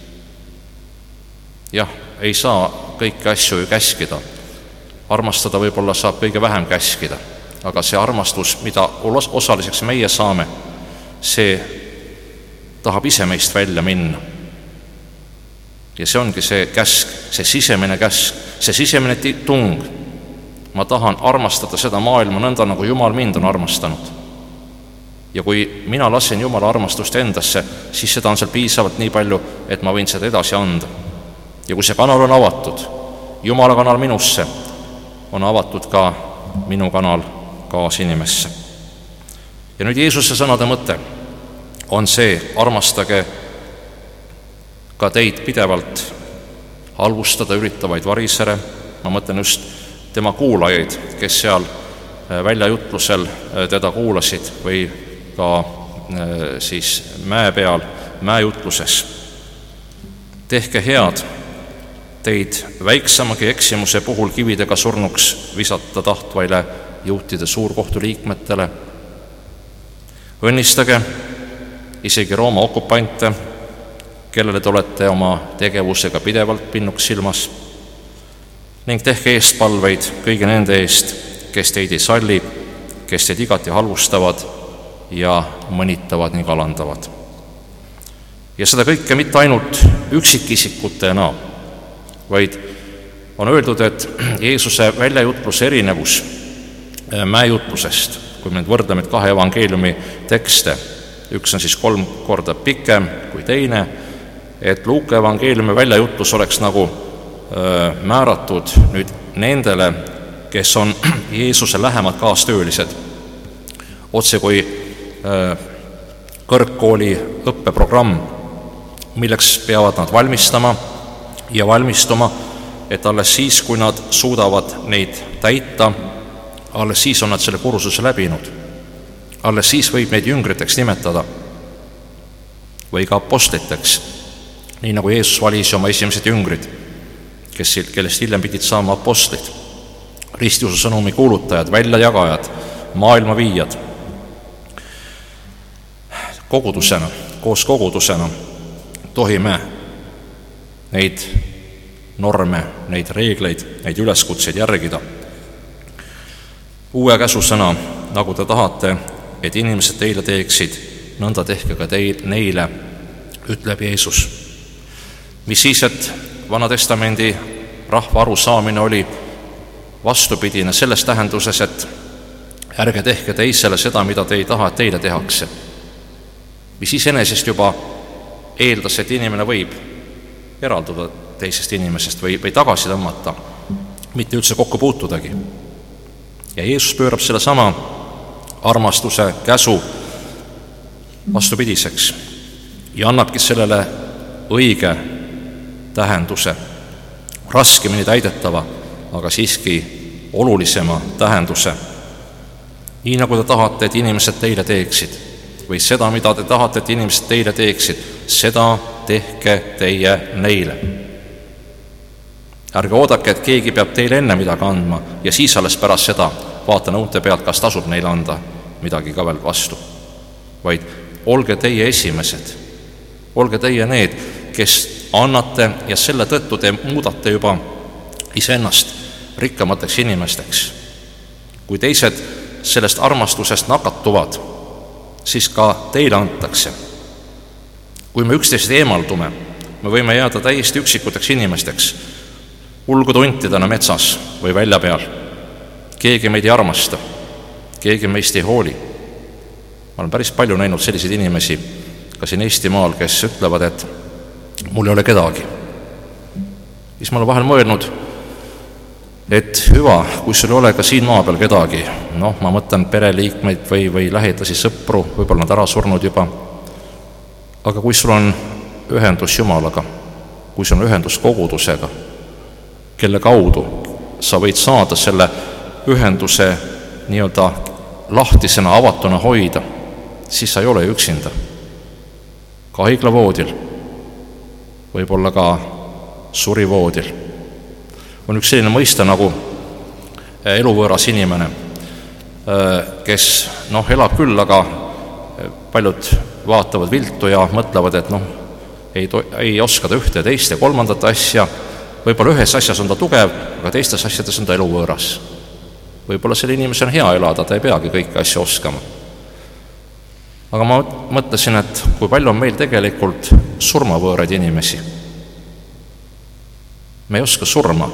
S1: Jah, ei saa kõiki asju ju käskida. Armastada võib-olla saab kõige vähem käskida, aga see armastus, mida osaliseks meie saame, see tahab ise meist välja minna. Ja see ongi see käsk, see sisemine käsk, see sisemine tung. Ma tahan armastada seda maailma nõnda, nagu Jumal mind on armastanud. Ja kui mina lasen Jumala armastust endasse, siis seda on seal piisavalt nii palju, et ma võin seda edasi anda. Ja kui see kanal on avatud, Jumala kanal minusse, on avatud ka minu kanal kaasinimesse. Ja nüüd Jeesuse sõnade mõte on see: armastage ka teid pidevalt halvustada üritavaid varisere. Ma mõtlen just tema kuulajaid, kes seal väljajutlusel teda kuulasid või ka siis mäe peal, mäejutluses. Tehke head, teid väiksemagi eksimuse puhul kividega surnuks visata tahtvaile juhtide suurkohtu liikmetele. Õnnistage isegi Rooma okupante, kellele te olete oma tegevusega pidevalt pinnuks silmas, ning tehke eestpalveid kõigi nende eest, kes teid ei salli, kes teid igati halvustavad ja mõnitavad ning alandavad. Ja seda kõike mitte ainult üksikisikutena, vaid on öeldud, et Jeesuse väljajutluse erinevus mäejutlusest, kui me nüüd võrdleme kahe evangeeliumi tekste, üks on siis 3 korda pikem kui teine, et Luuka evangeeliumi väljajutlus oleks nagu määratud nüüd nendele, kes on Jeesuse lähemad kaastöölised. Otse kui kõrgkooli õppeprogramm, milleks peavad nad valmistama ja valmistuma, et alles siis, kui nad suudavad neid täita, alles siis on nad selle kursuse läbinud. Alles siis võib neid jüngriteks nimetada või ka apostliteks, nii nagu Jeesus valis oma esimesed jüngrid, kellest hiljem pidid saama apostlid, ristiusu sõnumi kuulutajad, väljajagajad, maailma viijad. Kogudusena, koos kogudusena tohime neid norme, neid reegleid, neid üleskutseid järgida. Uue käsusõna, nagu te tahate, et inimesed teile teeksid, nõnda tehke ka neile, ütleb Jeesus. Mis siis, et Vana Testamendi rahva arusaamine oli vastupidine selles tähenduses, et ärge tehke teisele seda, mida te ei taha, et teile tehakse. Mis iseenesest juba eeldas, et inimene võib eralduda teisest inimesest või tagasi tõmmata, mitte üldse kokku puutudagi. Ja Jeesus pöörab selle sama armastuse käsu vastupidiseks ja annabki sellele õige tähenduse, raskemini täidetava, aga siiski olulisema tähenduse. Nii nagu te tahate, et inimesed teile teeksid, või seda, mida te tahate, et inimesed teile teeksid, seda tehke teie neile. Ärge oodake, et keegi peab teile enne midagi andma ja siis alles pärast seda vaata nõute pealt, kas tasub neile anda midagi ka veel vastu. Vaid olge teie esimesed, olge teie need, kes annate ja selle tõttu te muudate juba iseennast rikkamateks inimesteks. Kui teised sellest armastusest nakatuvad, siis ka teile antakse. Kui me üksteisest eemaldume, me võime jääda täiesti üksikuteks inimesteks, ulgutuntidena metsas või välja peal. Keegi meid ei armasta, keegi meist ei hooli. Ma olen päris palju näinud selliseid inimesi ka siin Eestimaal, kes ütlevad, et mul ei ole kedagi. Siis ma olen vahel mõelnud, et hüva, kui sul ei ole ka siin maa peal kedagi, ma mõtlen pereliikmeid või lähedasi sõpru, võib-olla nad ära surnud juba, aga kui sul on ühendus Jumalaga, kui sul on ühendus kogudusega, kelle kaudu sa võid saada selle ühenduse nii-öelda lahtisena, avatuna hoida, siis sa ei ole üksinda. Ka haiglavoodil, võib-olla ka surivoodil. On üks selline mõiste nagu eluvõõras inimene, kes elab küll, aga paljud vaatavad viltu ja mõtlevad, et ei oska ta ühte ja teist ja kolmandat asja. Võib-olla ühes asjas on ta tugev, aga teistes asjades on ta eluvõõras. Võib-olla selle inimese on hea elada, ta ei peagi kõiki asju oskama. Aga ma mõtlesin, et kui palju on meil tegelikult surmavõõraid inimesi. Me ei oska surma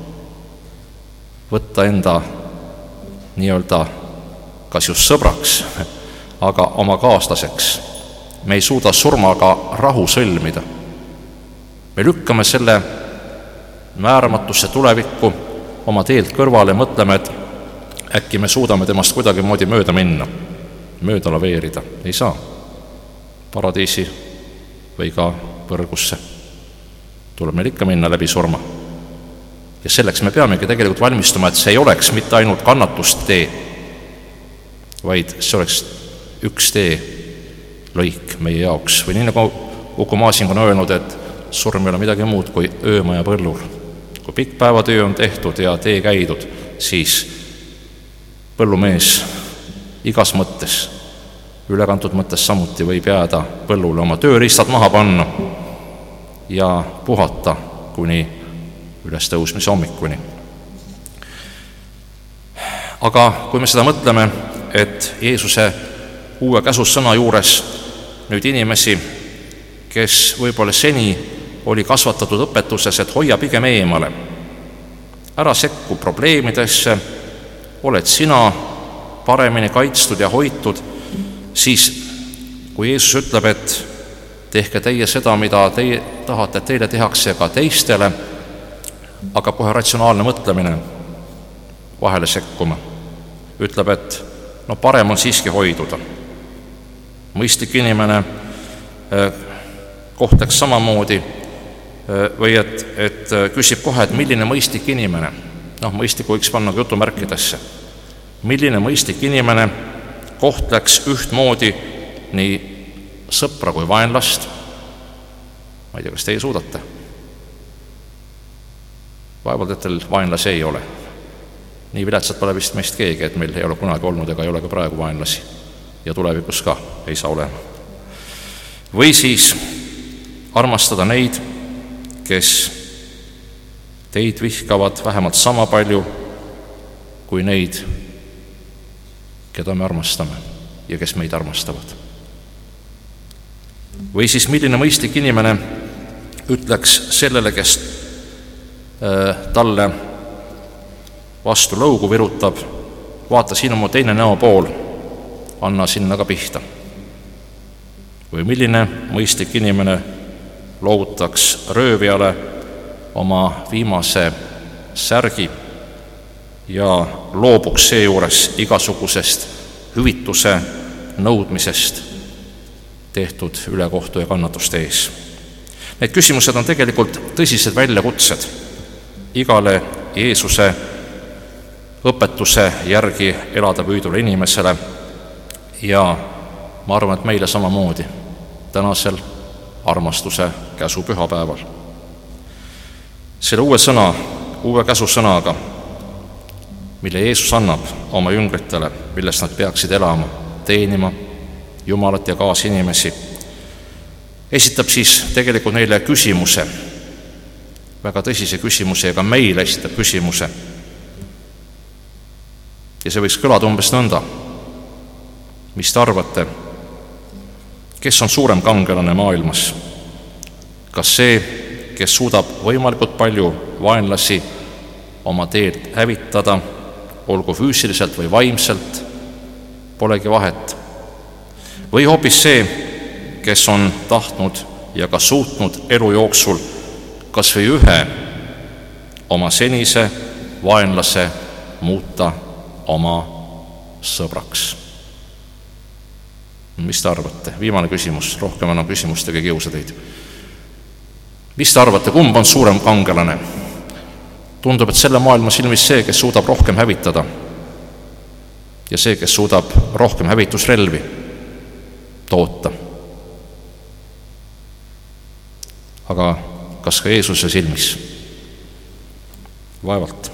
S1: võtta enda nii-öelda kas just sõbraks, aga oma kaaslaseks. Me ei suuda surmaga rahu sõlmida. Me lükkame selle määramatusse tulevikku oma teelt kõrvale ja mõtleme, et äkki me suudame temast kuidagi moodi mööda minna, mööda laveerida. Ei saa. Paradiisi või ka põrgusse tuleb meil ikka minna läbi surma. Ja selleks me peamegi tegelikult valmistuma, et see ei oleks mitte ainult kannatust tee, vaid see oleks üks tee lõik meie jaoks. Või nii nagu Uku Masing on öelnud, et surm ei ole midagi muud kui öömaja põllul. Kui pikk päevatöö on tehtud ja tee käidud, siis põllumees igas mõttes, ülekantud mõttes samuti võib jääda põllule, oma tööriistad maha panna ja puhata kuni ülestõusmise hommikuni. Aga kui me seda mõtleme, et Jeesuse uue käsussõna juures nüüd inimesi, kes võib-olla seni oli kasvatatud õpetuses, et hoia pigem eemale, ära sekku probleemidesse, oled sina paremini kaitstud ja hoitud, siis kui Jeesus ütleb, et tehke teie seda, mida teie tahate, et teile tehakse ka teistele, aga kohe ratsionaalne mõtlemine vahele sekkuma. Ütleb, et parem on siiski hoiduda. mõistlik inimene kohtleks samamoodi või et küsib kohe, et milline mõistlik inimene, mõistliku võiks panna ka jutumärkidesse, milline mõistlik inimene kohtleks ühtmoodi nii sõpra kui vaenlast. Ma ei tea, kas teie suudate? Vaevalt, et teil vaenlasi ei ole. Nii viletsad pole vist meist keegi, et meil ei ole kunagi olnud ega ei ole ka praegu vaenlasi ja tulevikus ka ei saa olema. Või siis armastada neid, kes teid vihkavad vähemalt sama palju kui neid, keda me armastame ja kes meid armastavad. Või siis milline mõistlik inimene ütleks sellele, kes talle vastu lõugu virutab, vaata, siin on mu teine näopool, anna sinna ka pihta. Või milline mõistlik inimene loovutaks röövijale oma viimase särgi ja loobuks seejuures igasugusest hüvituse nõudmisest tehtud ülekohtu ja kannatuste ees. Need küsimused on tegelikult tõsised väljakutsed igale Jeesuse õpetuse järgi elada püüdule inimesele ja ma arvan, et meile samamoodi tänasel armastuse käsu pühapäeval. Selle uue käsusõnaga, mille Jeesus annab oma jüngritele, millest nad peaksid elama, teenima Jumalat ja kaasinimesi, esitab siis tegelikult neile küsimuse, väga tõsise küsimuse ja ka meile esitab küsimuse. Ja see võiks kõlada umbes nõnda. Mis te arvate, kes on suurem kangelane maailmas? Kas see, kes suudab võimalikult palju vaenlasi oma teelt hävitada, olgu füüsiliselt või vaimselt, polegi vahet? Või hoopis see, kes on tahtnud ja ka suutnud elu jooksul kas või ühe oma senise vaenlase muuta oma sõbraks? Mis te arvate? Viimane küsimus, rohkem enam küsimustega kiusa teid. Mis te arvate, kumb on suurem kangelane? Tundub, et selle maailma silmis see, kes suudab rohkem hävitada ja see, kes suudab rohkem hävitusrelvi toota. Aga kas ka Jeesuse silmis? Vaevalt.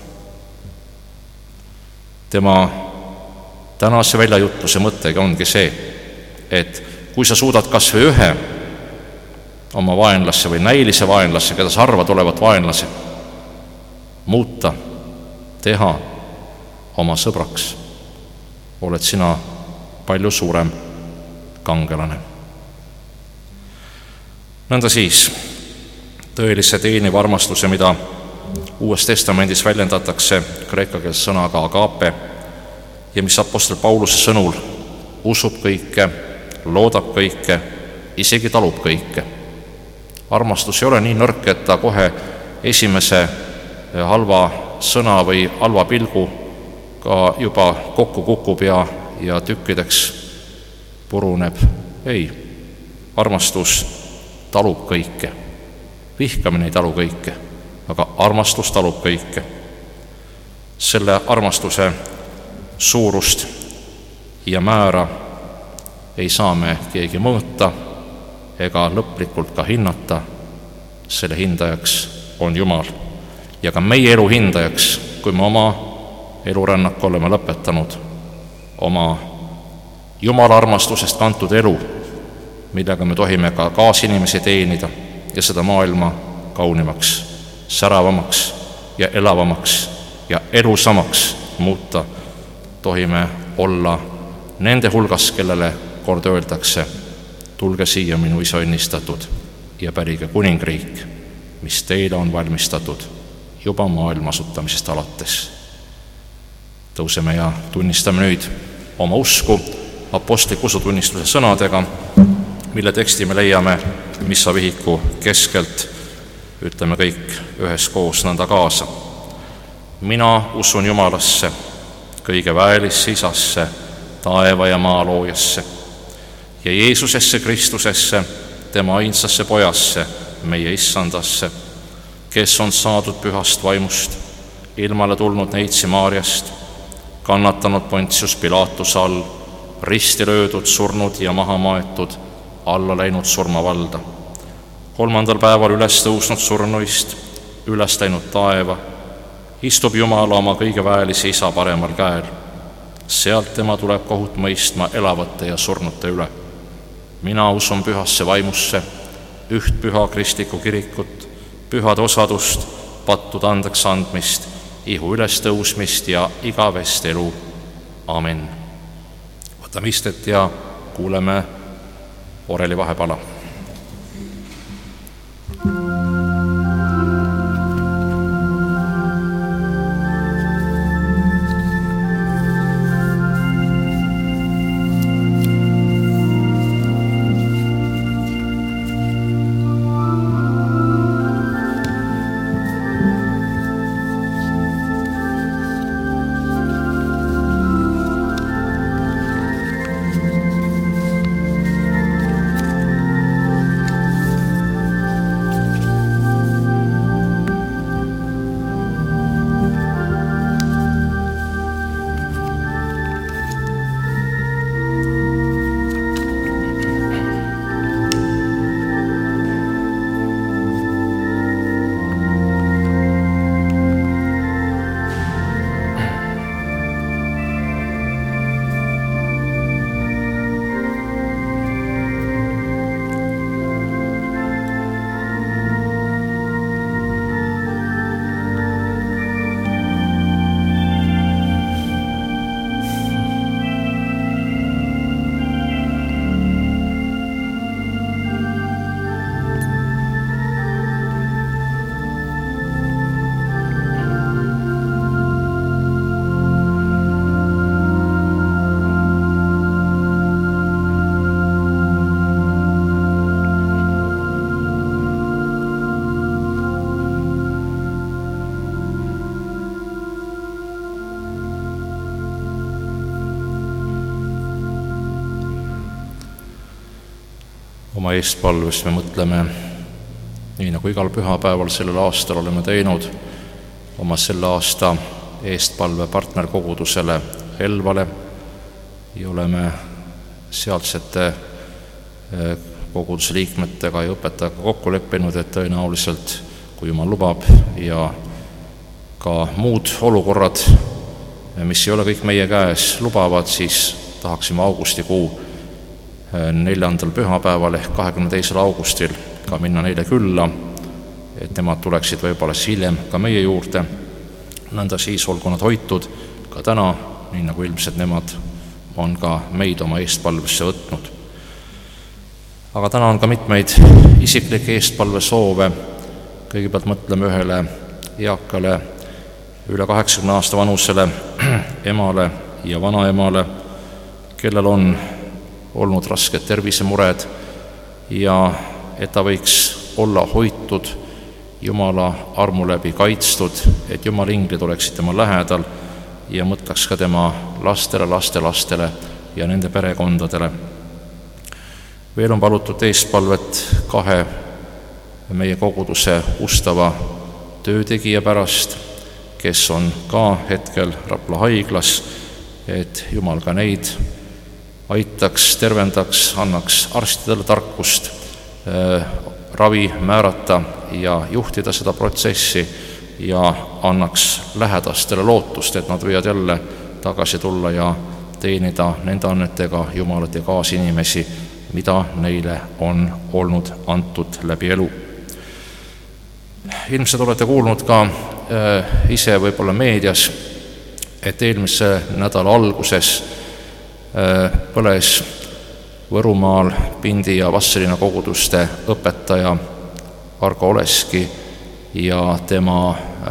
S1: Tema tänase väljajutluse mõttega ongi see, et kui sa suudad kas või ühe oma vaenlasse või näilise vaenlasse, keda sa arvad olevat vaenlase, muuta, teha oma sõbraks, oled sina palju suurem kangelane. Nõnda siis tõelise teeniva armastuse, mida Uues Testamendis väljendatakse kreekakeelse sõnaga agape ja mis apostel Pauluse sõnul usub kõike, loodab kõike, isegi talub kõike. Armastus ei ole nii nõrk, et ta kohe esimese halva sõna või halva pilgu ka juba kokku kukub ja tükkideks puruneb. Ei, armastus talub kõike. Vihkamine ei talu kõike, aga armastus talub kõike. Selle armastuse suurust ja määra ei saa me keegi mõõta ega lõplikult ka hinnata. Selle hindajaks on Jumal ja ka meie elu hindajaks, kui me oma elurännaku oleme lõpetanud, oma Jumala armastusest kantud elu, millega me tohime ka kaasinimesi teenida ja seda maailma kaunimaks, säravamaks ja elavamaks ja elusamaks muuta, tohime olla nende hulgas, kellele kord öeldakse, tulge siia minu isa õnnistatud ja pärige kuningriik, mis teile on valmistatud juba maailma asutamisest alates. Tõuseme ja tunnistame nüüd oma usku apostliku usutunnistuse sõnadega, mille teksti me leiame missa vihiku keskelt. Ütleme kõik üheskoos nõnda kaasa. Mina usun Jumalasse, kõige väelisse Isasse, taeva ja maa loojasse ja Jeesusesse Kristusesse, tema ainsasse pojasse, meie issandasse, kes on saadud pühast vaimust, ilmale tulnud neitsi Maarjast, kannatanud Pontius Pilatuse all, risti löödud, surnud ja maha maetud, alla läinud surmavalda. 3. päeval üles tõusnud surnuist, üles läinud taeva, istub Jumala oma kõige väelise Isa paremal käel. Sealt tema tuleb kohut mõistma elavate ja surnute üle. Mina usun pühasse vaimusse, üht püha kristlikku kirikut, pühade osadust, pattude andeks andmist, ihu ülestõusmist ja igavest elu. Amen. Võtame istet ja kuuleme oreli vahepala. Oma eestpalvest me mõtleme, nii nagu igal pühapäeval sellel aastal oleme teinud, oma selle aasta eestpalve partnerkogudusele Elvale ja oleme sealsete koguduse liikmetega ja õpetajaga kokku leppinud, et tõenäoliselt, kui Jumal lubab ja ka muud olukorrad, mis ei ole kõik meie käes, lubavad, siis tahaksime augustikuu 4. pühapäeval ehk 22. augustil ka minna neile külla, et nemad tuleksid võib-olla hiljem ka meie juurde. Nõnda siis olgu nad hoitud ka täna, nii nagu ilmselt nemad on ka meid oma eestpalvesse võtnud. Aga täna on ka mitmeid isiklikke eestpalvesoove. Kõigepealt mõtleme ühele eakale üle 80 aasta vanusele emale ja vanaemale, kellel on olnud rasked tervisemured ja et ta võiks olla hoitud Jumala armu läbi kaitstud, et Jumala inglid oleksid tema lähedal ja mõtleks ka tema lastele, lastelastele ja nende perekondadele. Veel on palutud eestpalvet 2 meie koguduse ustava töötegija pärast, kes on ka hetkel Rapla haiglas, et Jumal ka neid aitaks, tervendaks, annaks arstidele tarkust ravi määrata ja juhtida seda protsessi ja annaks lähedastele lootust, et nad võivad jälle tagasi tulla ja teenida nende annetega Jumalat ja kaasinimesi, mida neile on olnud antud läbi elu. Ilmselt olete kuulnud ka ise võib-olla meedias, et eelmise nädala alguses põles Võrumaal Pindi ja Vastseliina koguduste õpetaja Argo Oleski ja tema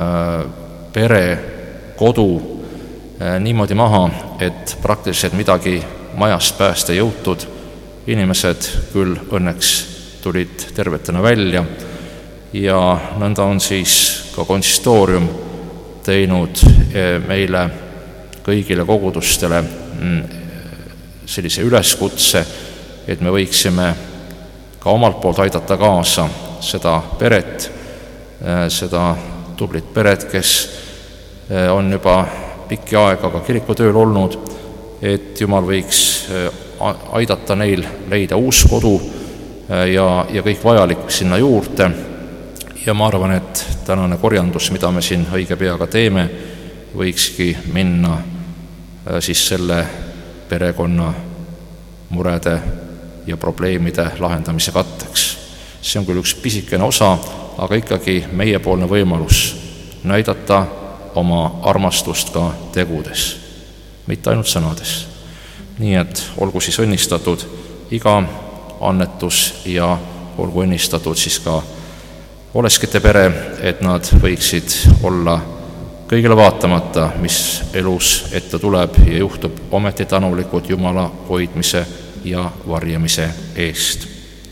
S1: pere kodu niimoodi maha, et praktiliselt midagi majast päästa ei jõutud. Inimesed küll õnneks tulid tervetena välja ja nõnda on siis ka konsistoorium teinud meile kõigile kogudustele sellise üleskutse, et me võiksime ka omalt poolt aidata kaasa seda peret, seda tublit peret, kes on juba pikki aega ka kirikutööl olnud, et Jumal võiks aidata neil leida uus kodu ja kõik vajalik sinna juurde. Ja ma arvan, et tänane korjandus, mida me siin õige peaga teeme, võikski minna siis selle perekonna murede ja probleemide lahendamise katteks. See on küll üks pisikene osa, aga ikkagi meiepoolne võimalus näidata oma armastust ka tegudes, mitte ainult sõnades. Nii et olgu siis õnnistatud iga annetus ja olgu õnnistatud siis ka Oleskite pere, et nad võiksid olla kõigile vaatamata, mis elus ette tuleb ja juhtub, ometi tänulikud Jumala hoidmise ja varjamise eest.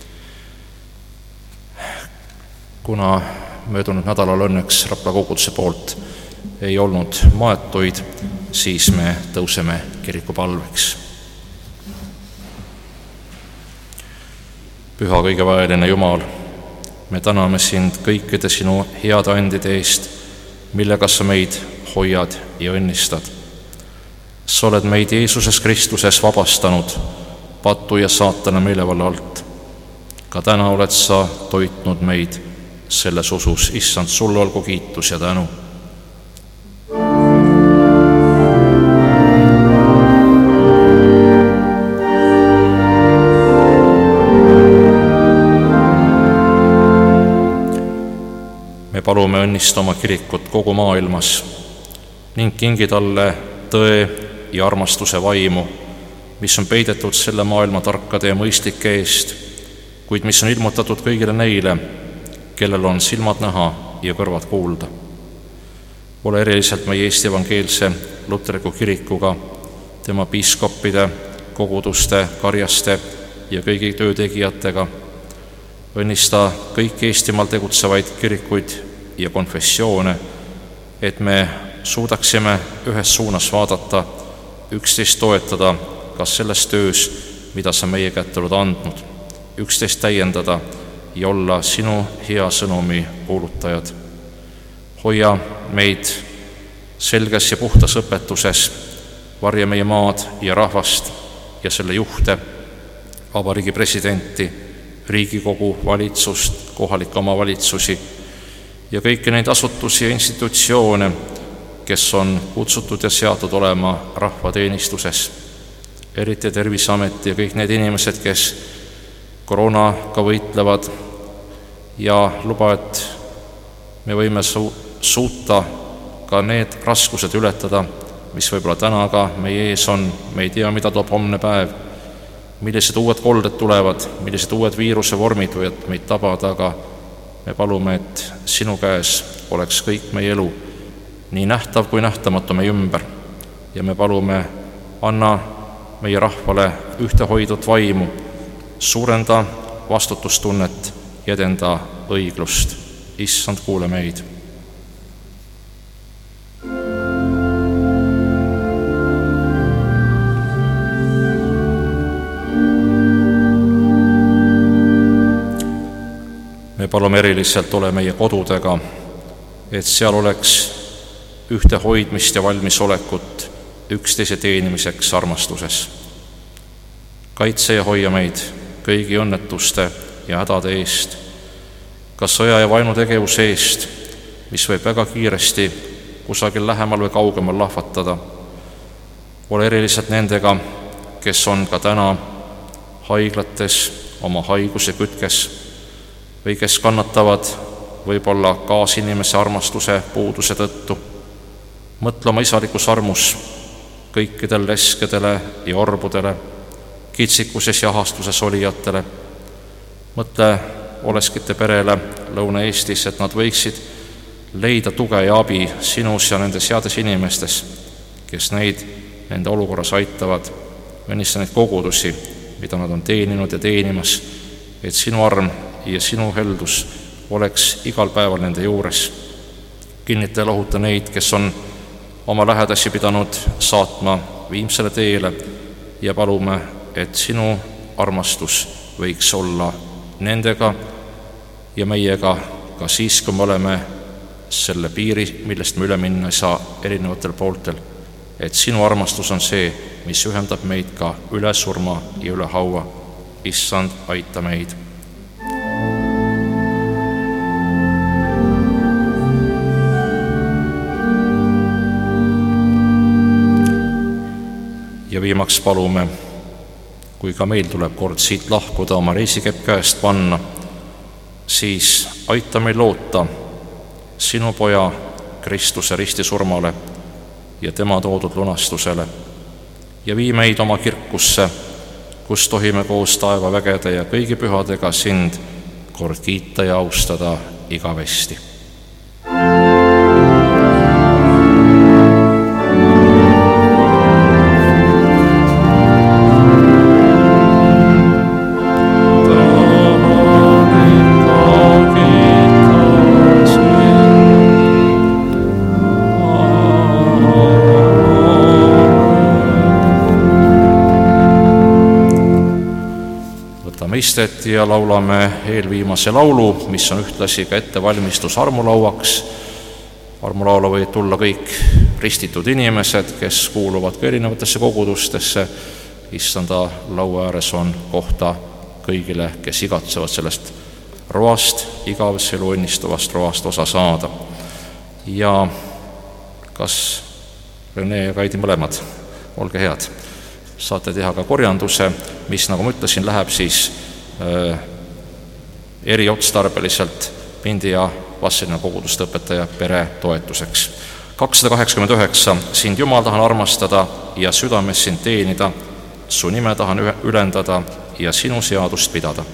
S1: Kuna möödunud nädalal õnneks Rapla koguduse poolt ei olnud maetuid, siis me tõuseme kirikupalveks. Püha kõigevajaline Jumal, me täname sind kõikide sinu heade andide eest, millega sa meid hoiad ja õnnistad. Sa oled meid Jeesuses Kristuses vabastanud patu ja saatana meelevalla alt. Ka täna oled sa toitnud meid selles usus. Issand, sulle olgu kiitus ja tänu. Me palume õnnista oma kirikut kogu maailmas ning kingi talle tõe ja armastuse vaimu, mis on peidetud selle maailma tarkade ja mõistlike eest, kuid mis on ilmutatud kõigile neile, kellel on silmad näha ja kõrvad kuulda. Ole eriliselt meie Eesti evangeelse luterliku kirikuga, tema piiskoppide, koguduste, karjaste ja kõigi töötegijatega. Õnnista kõik Eestimaal tegutsevaid kirikuid ja konfessioone, et me suudaksime ühes suunas vaadata, üksteist toetada ka selles töös, mida sa meie kätte oled andnud, üksteist täiendada ja olla sinu hea sõnumi kuulutajad. Hoia meid selges ja puhtas õpetuses, varja meie maad ja rahvast ja selle juhte, vabariigi presidenti, Riigikogu, valitsust, kohalikke omavalitsusi ja kõiki neid asutusi ja institutsioone, kes on kutsutud ja seatud olema rahvateenistuses. Eriti Terviseamet ja kõik need inimesed, kes koroonaga võitlevad ja luba, et me võime suuta ka need raskused ületada, mis võib-olla täna ka meie ees on. Me ei tea, mida toob homne päev, millised uued kolded tulevad, millised uued viiruse vormid võivad meid tabada, aga me palume, et sinu käes oleks kõik meie elu, nii nähtav kui nähtamatu meie ümber. Ja me palume, anna meie rahvale ühtehoidvat vaimu, suurenda vastutustunnet ja edenda õiglust. Issand, kuule meid. Me palume eriliselt ole meie kodudega, et seal oleks ühtehoidmist ja valmisolekut üksteise teenimiseks armastuses. Kaitse ja hoia meid kõigi õnnetuste ja hädade eest, ka sõja ja vaenutegevuse eest, mis võib väga kiiresti kusagil lähemal või kaugemal lahvatada. Ole eriliselt nendega, kes on ka täna haiglates oma haiguse kütkes või kes kannatavad võib-olla kaasinimese armastuse puuduse tõttu. Mõtle oma isalikus armus kõikidele leskedele ja orbudele, kitsikuses ja ahastuses olijatele. Mõtle Oleskite perele Lõuna-Eestis, et nad võiksid leida tuge ja abi sinus ja nendes heades inimestes, kes neid nende olukorras aitavad. Õnnista neid kogudusi, mida nad on teeninud ja teenimas, et sinu arm ja sinu heldus oleks igal päeval nende juures. Kinnita ja lohuta neid, kes on oma lähedasi pidanud saatma viimsele teele ja palume, et sinu armastus võiks olla nendega ja meiega ka siis, kui me oleme selle piiri, millest me üle minna ei saa erinevatel pooltel, et sinu armastus on see, mis ühendab meid ka üle surma ja üle haua. Issand, aita meid. Ja viimaks palume, kui ka meil tuleb kord siit lahkuda, oma reisikepp käest panna, siis aita meil loota sinu poja Kristuse ristisurmale ja tema toodud lunastusele ja vii meid oma kirkusse, kus tohime koos taevavägede ja kõigi pühadega sind kord kiita ja austada igavesti. Istet ja laulame eelviimase laulu, mis on ühtlasi ka ettevalmistus armulauaks. Armulaulu võid tulla kõik ristitud inimesed, kes kuuluvad ka erinevatesse kogudustesse. Issanda laua ääres on kohta kõigile, kes igatsevad sellest roast, igavese elu õnnistuvast roast osa saada. Ja kas Rene ja Kaidi mõlemad, olge head, saate teha ka korjanduse, mis, nagu ma ütlesin, läheb siis eriotstarbeliselt Pindi ja Vassilina koguduste õpetaja pere toetuseks. 289. Sind, Jumal, tahan armastada ja südames sind teenida, su nime tahan ülendada ja sinu seadust pidada.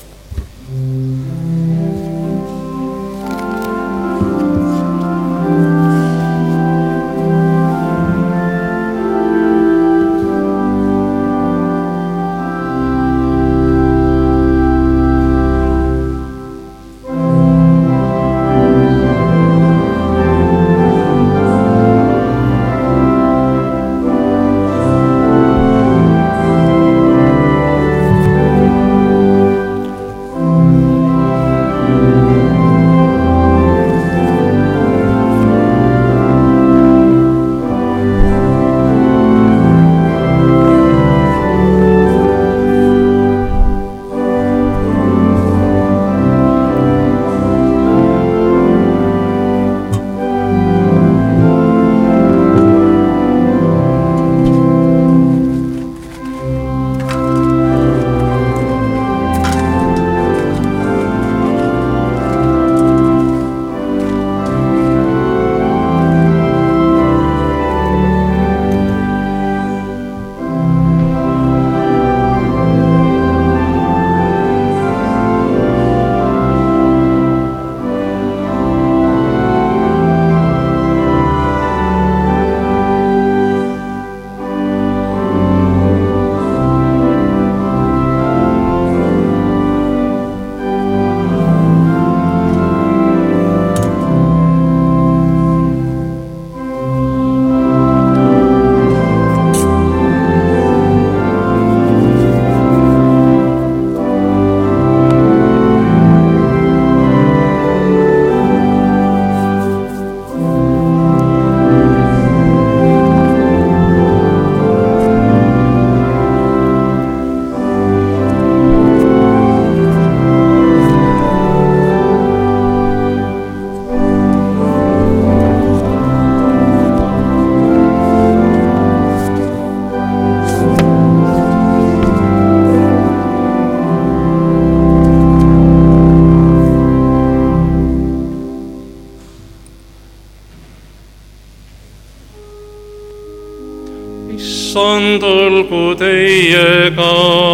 S3: issand olgu teiega.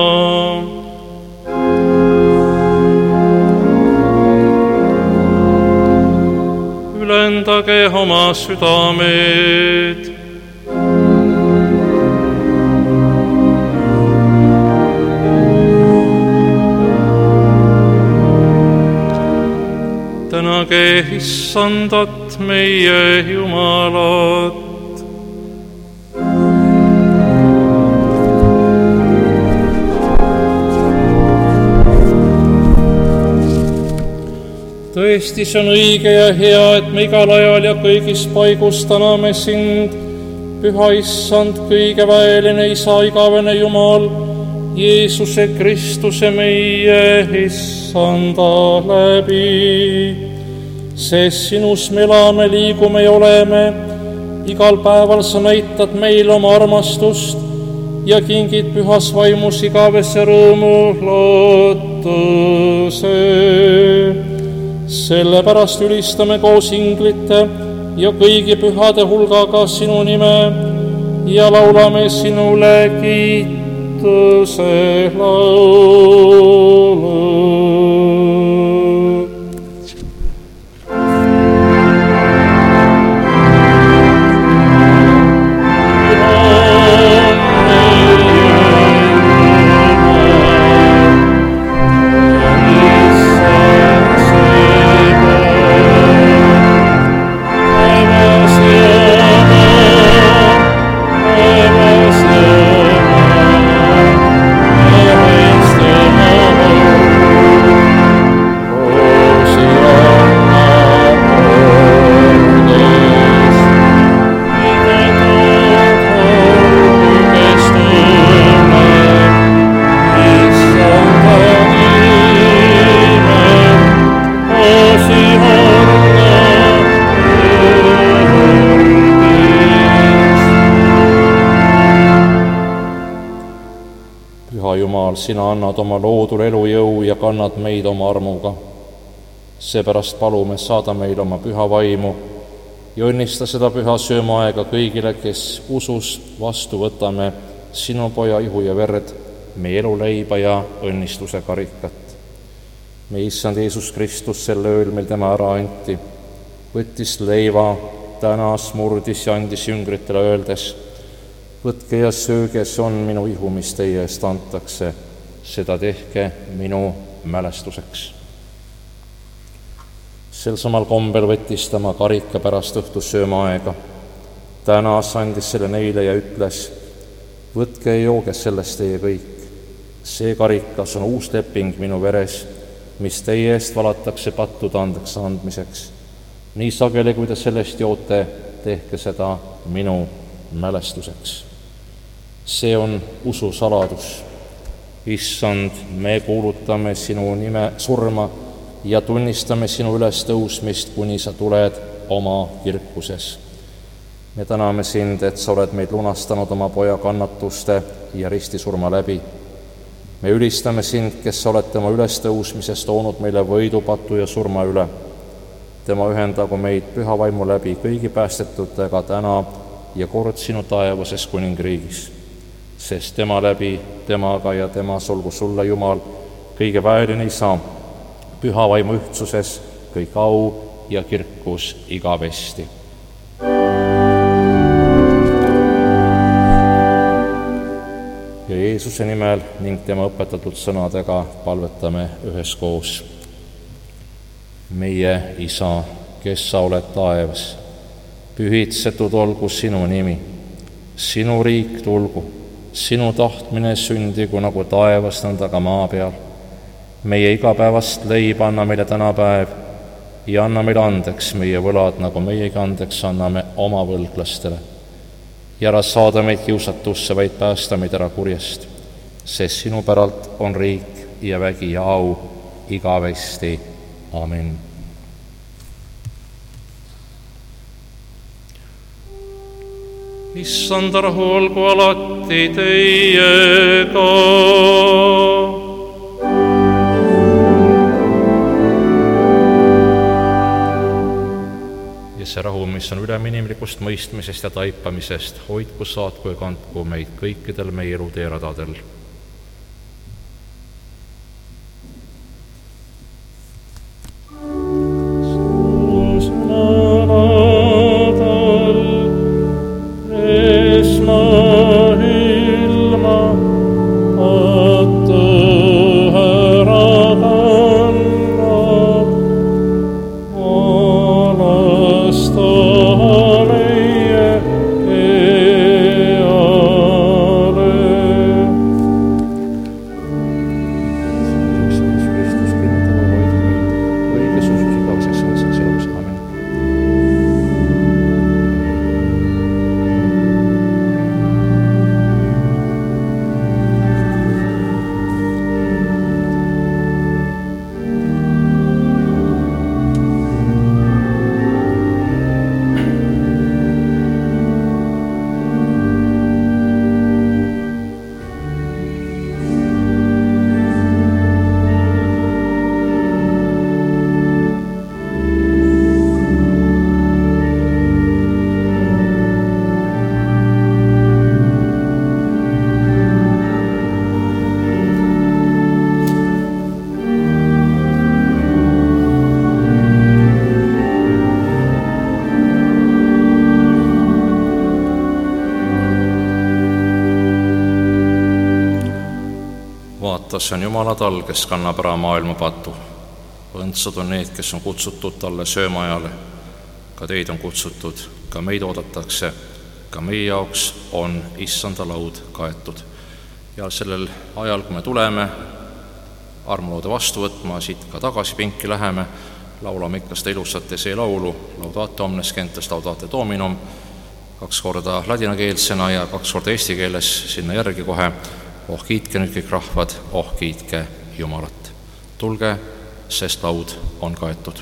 S3: Ülendage oma südamed. Tänage issandat meie Jumalat. Kristis on õige ja hea, et me igal ajal ja kõigis paigus täname sind, Püha Issand, kõigeväeline Isa, igavene Jumal, Jeesuse Kristuse meie Issanda läbi. Sest sinus me elame, liigume ja oleme, igal päeval sa näitad meile oma armastust ja kingid pühas vaimus igavese rõõmu lootuse. Sellepärast ülistame koos inglite ja kõigi pühade hulgaga sinu nime ja laulame sinule kiituse laulu. Sina annad oma loodul elujõu ja kannad meid oma armuga. Seepärast palume, saada meil oma püha vaimu ja õnnista seda püha söömaaega kõigile, kes usus vastu võtame sinu poja ihu ja verd, meie eluleiba ja õnnistuse karikat. Me Issand Jeesus Kristus sel ööl, mil tema ära anti, võttis leiva, tänas, murdis ja andis jüngritele öeldes: võtke ja sööge, see on minu ihu, mis teie eest antakse, seda tehke minu mälestuseks. Sel samal kombel võttis tema karika pärast õhtussöömaaega, tänas, andis selle neile ja ütles: võtke ja jooge sellest teie kõik, see karikas on uus leping minu veres, mis teie eest valatakse pattude andeks andmiseks. Nii sageli, kui te sellest joote, tehke seda minu mälestuseks. See on usu saladus. Issand, me kuulutame sinu nime surma ja tunnistame sinu ülestõusmist, kuni sa tuled oma kirkuses. Me täname sind, et sa oled meid lunastanud oma poja kannatuste ja ristisurma läbi. Me ülistame sind, kes sa oled tema ülestõusmises toonud meile võidu patu ja surma üle. Tema ühendagu meid püha vaimu läbi kõigi päästetutega täna ja kord sinu taevases kuningriigis. Sest tema läbi, temaga ja temas olgu sulle, Jumal, kõige väeline Isa, püha vaimu ühtsuses, kõik au ja kirkus igavesti. Ja Jeesuse nimel ning tema õpetatud sõnadega palvetame üheskoos. Meie Isa, kes sa oled taevas, pühitsetud olgu sinu nimi, sinu riik tulgu, sinu tahtmine sündigu nagu taevas, nõnda ka maa peal. Meie igapäevast leiba anna meile täna päev ja anna meile andeks meie võlad, nagu meiegi andeks anname oma võlglastele. Ja ära saada meid kiusatusse, vaid päästa meid ära kurjast, sest sinu päralt on riik ja vägi ja au igavesti. Amen. Issanda rahu olgu alati teiega. Ja see rahu, mis on ülem inimlikust mõistmisest ja taipamisest, hoidku, saatku ja kandku meid kõikidel meie eluteeradadel.
S1: vaata, see on Jumala tall, kes kannab ära maailma patu. Õndsad on need, kes on kutsutud talle söömaajale. Ka teid on kutsutud, ka meid oodatakse, ka meie jaoks on issanda laud kaetud. Ja sellel ajal, kui me tuleme armuloode vastu võtma, siit ka tagasi pinki läheme, laulame ikka seda ilusat laulu, Laudate omnes gentes, Laudate Dominum, 2 korda ladinakeelsena ja 2 korda eesti keeles sinna järgi kohe. Oh, kiitke nüüd kõik rahvad, oh, kiitke Jumalat. Tulge, sest laud on kaetud.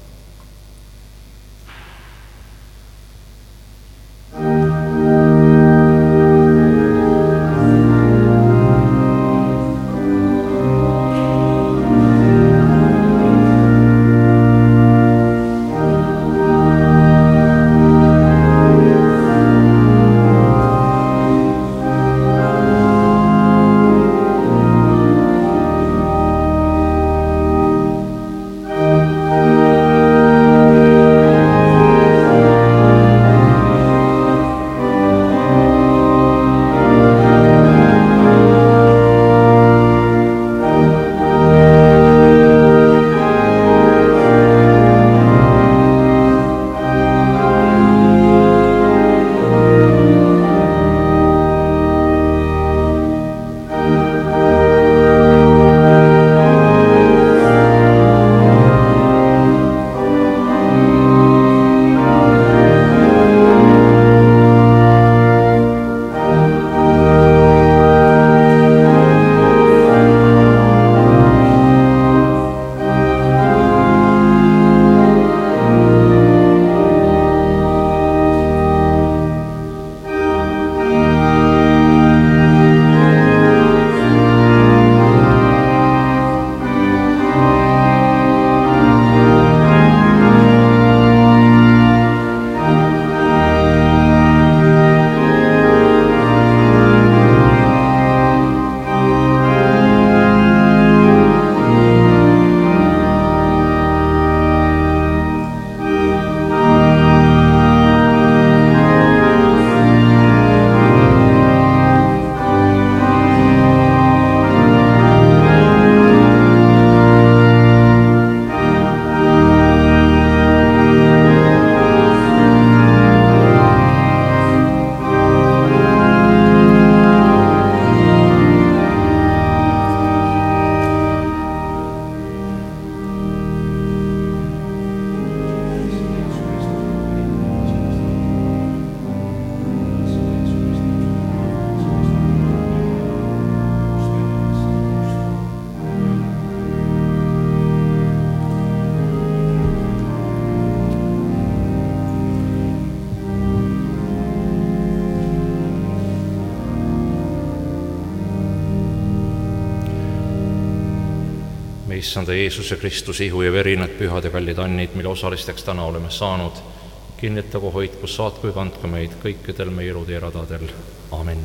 S1: Issanda Jeesuse Kristuse ihu ja veri, need pühad ja kallid annid, mille osalisteks täna oleme saanud, kinnitagu, hoidku, saatku ja kandku meid kõikidel meie elutee radadel. Amen.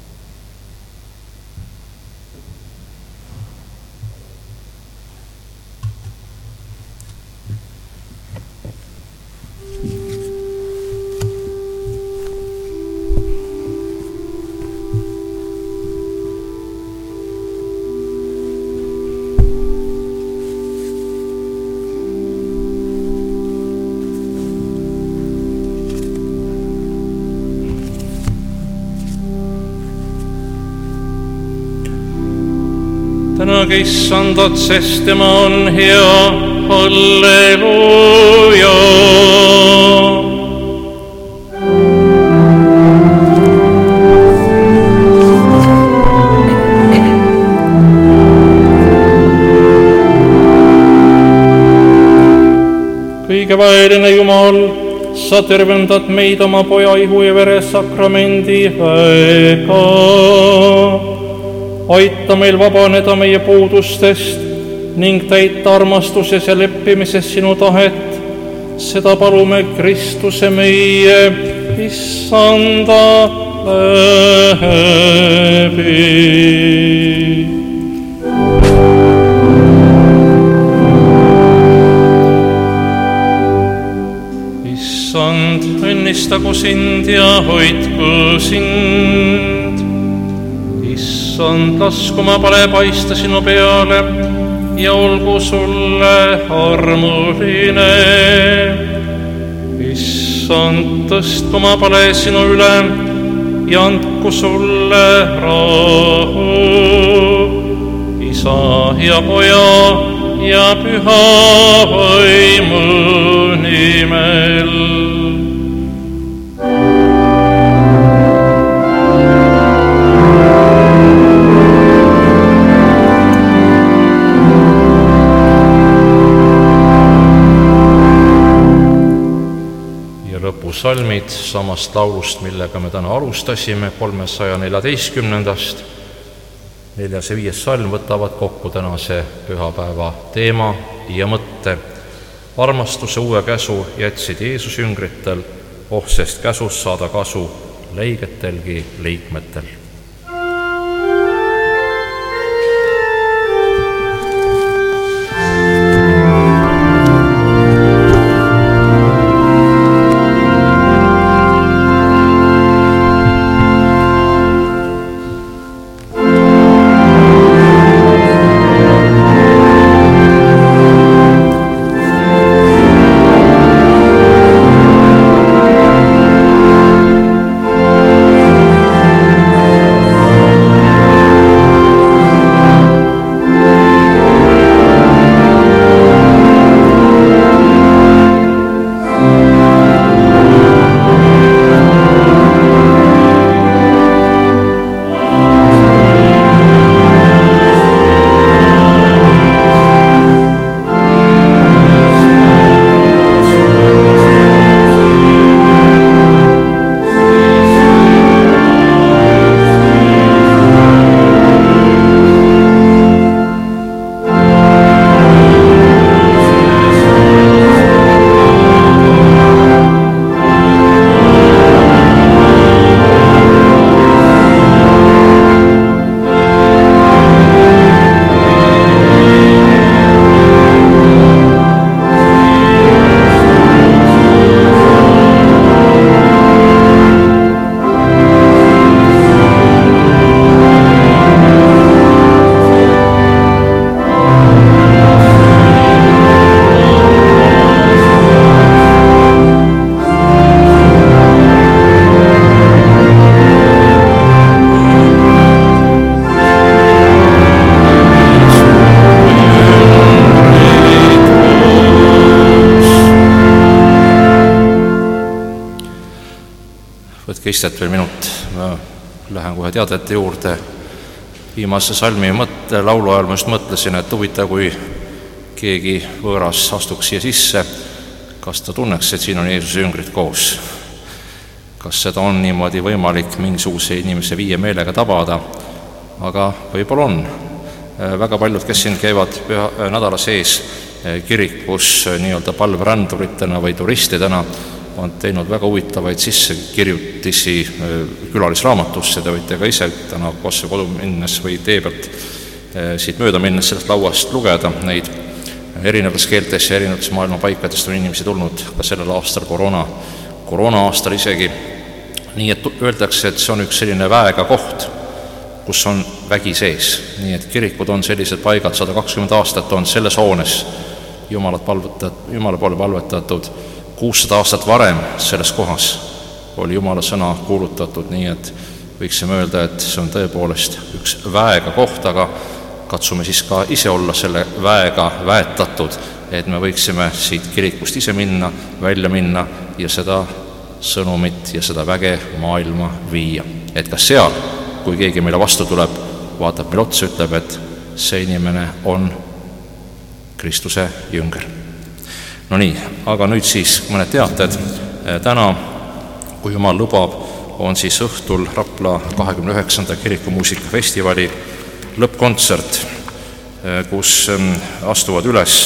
S1: Tänage Issandat, sest tema on hea. Halleluuja. Kõigeväeline Jumal, sa tervendad meid oma poja ihu ja vere sakramendi väega. Aita meil vabaneda meie puudustest ning täita armastuses ja leppimises sinu tahet. Seda palume Kristuse meie Issanda läbi. Issand, õnnistagu sind ja hoidku sind. issand, lasku oma pale paista sinu peale ja olgu sulle armuline. Issand, tõstku oma pale sinu üle ja andku sulle rahu. Isa ja Poja ja Püha Vaimu nimel. Lõpusalmid samast laulust, millega me täna alustasime, 314. 4. ja 5. salm võtavad kokku tänase pühapäeva teema ja mõtte. Armastuse uue käsu jätsid Jeesus jüngritel, sest käsust saada kasu leigetelgi liikmetel. Võtke istet veel minut, ma lähen kohe teadete juurde. Viimase salmi laulu ajal ma just mõtlesin, et huvitav, kui keegi võõras astuks siia sisse, kas ta tunneks, et siin on Jeesuse jüngrid koos. Kas seda on niimoodi võimalik mingisuguse inimese viie meelega tabada, aga võib-olla on. Väga paljud, kes siin käivad nädala sees kirikus nii-öelda palveränduritena või turistidena, on teinud väga huvitavaid sissekirjutisi külalisraamatusse. Te võite ka ise täna kosse kodu minnes või tee pealt siit mööda minnes sellest lauast lugeda neid erinevates keeltes ja erinevates maailma paikadest on inimesi tulnud ka sellel aastal, koroona aastal isegi. Nii et öeldakse, et see on üks selline väega koht, kus on vägi sees. Nii et kirikud on sellised paigad, 120 aastat on selles hoones Jumala poole palvetatud. 600 aastat varem selles kohas oli Jumala sõna kuulutatud, nii et võiksime öelda, et see on tõepoolest üks väega koht, aga katsume siis ka ise olla selle väega väetatud, et me võiksime siit kirikust ise minna, välja minna ja seda sõnumit ja seda väge maailma viia. Et kas seal, kui keegi meile vastu tuleb, vaatab meil otsa, ütleb, et see inimene on Kristuse jünger. No nii, aga nüüd siis mõned teated. Täna, kui Jumal lubab, on siis õhtul Rapla 29. kirikumuusikafestivali lõppkontsert, kus astuvad üles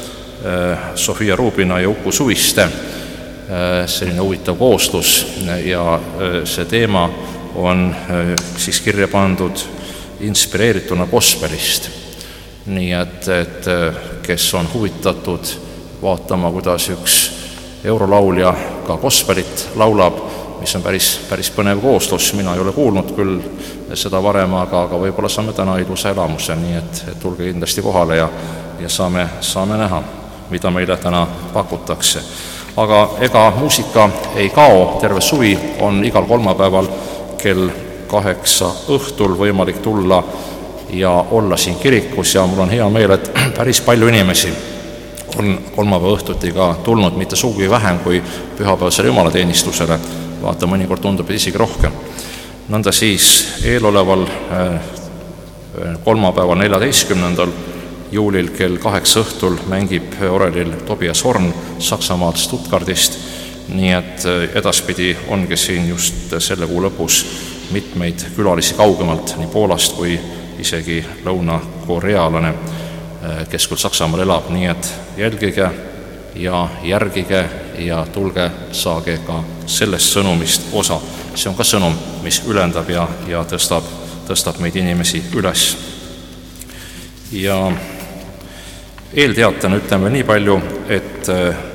S1: Sofia Rubina ja Uku Suviste. Selline huvitav kooslus ja see teema on siis kirja pandud inspireerituna gospelist. Nii et kes on huvitatud vaatama, kuidas üks eurolaulja ka gospelit laulab, mis on päris põnev kooslus, mina ei ole kuulnud küll seda varem, aga võib-olla saame täna ilusa elamuse, nii et tulge kindlasti kohale ja saame näha, mida meile täna pakutakse. Aga ega muusika ei kao, terve suvi on igal kolmapäeval kell 8 õhtul võimalik tulla ja olla siin kirikus ja mul on hea meel, et päris palju inimesi on kolmapäeva õhtuti ka tulnud, mitte sugugi vähem kui pühapäevasele jumalateenistusele, vaata mõnikord tundub isegi rohkem. Nõnda siis eeloleval kolmapäeval 14. juulil kell 8 õhtul mängib orelil Tobias Horn Saksamaalt Stuttgardist, nii et edaspidi ongi siin just selle kuu lõpus mitmeid külalisi kaugemalt, nii Poolast kui isegi lõunakorealane, kes küll Saksamaal elab, nii et jälgige ja järgige ja tulge, saage ka sellest sõnumist osa. See on ka sõnum, mis ülendab ja tõstab meid inimesi üles. Ja eelteatena ütleme nii palju, et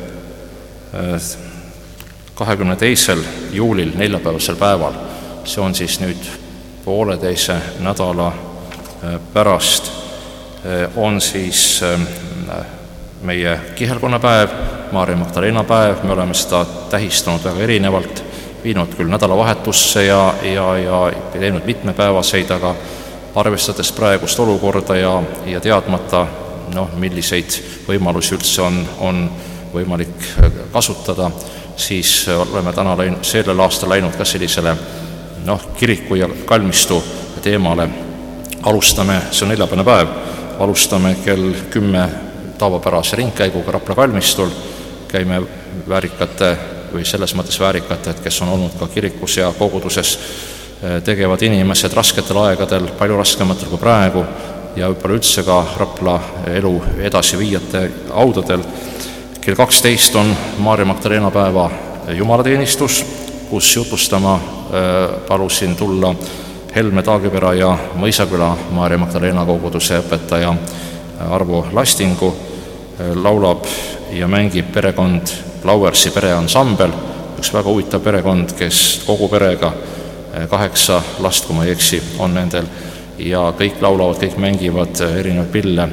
S1: 22. juulil, neljapäevasel päeval, see on siis nüüd pooleteise nädala pärast, on siis meie kihelkonnapäev, Maarja Magdalena päev, me oleme seda tähistanud väga erinevalt, viinud küll nädalavahetusse ja teinud mitmepäevaseid, aga arvestades praegust olukorda ja teadmata, milliseid võimalusi üldse on võimalik kasutada, siis oleme sellel aastal läinud ka sellisele kiriku ja kalmistu teemale. Alustame, see on neljapäevane päev, alustame kell 10 tavapärase ringkäiguga Rapla kalmistul, käime väärikate või selles mõttes väärikate, et kes on olnud ka kirikus ja koguduses tegevad inimesed rasketel aegadel, palju raskematel kui praegu ja võib-olla üldse ka Rapla elu edasi viijate audadel. Kell 12 on Maarja Magdalena päeva jumalateenistus, kus jutustama palusin tulla Helme Taagipera ja Mõisaküla Maarja Magdalena koguduse õpetaja Arvo Lastingu. Laulab ja mängib perekond Lauersi pereansambel, üks väga huvitav perekond, kes kogu perega 8 last, kui ma ei eksi, on nendel ja kõik laulavad, kõik mängivad erinevaid pille.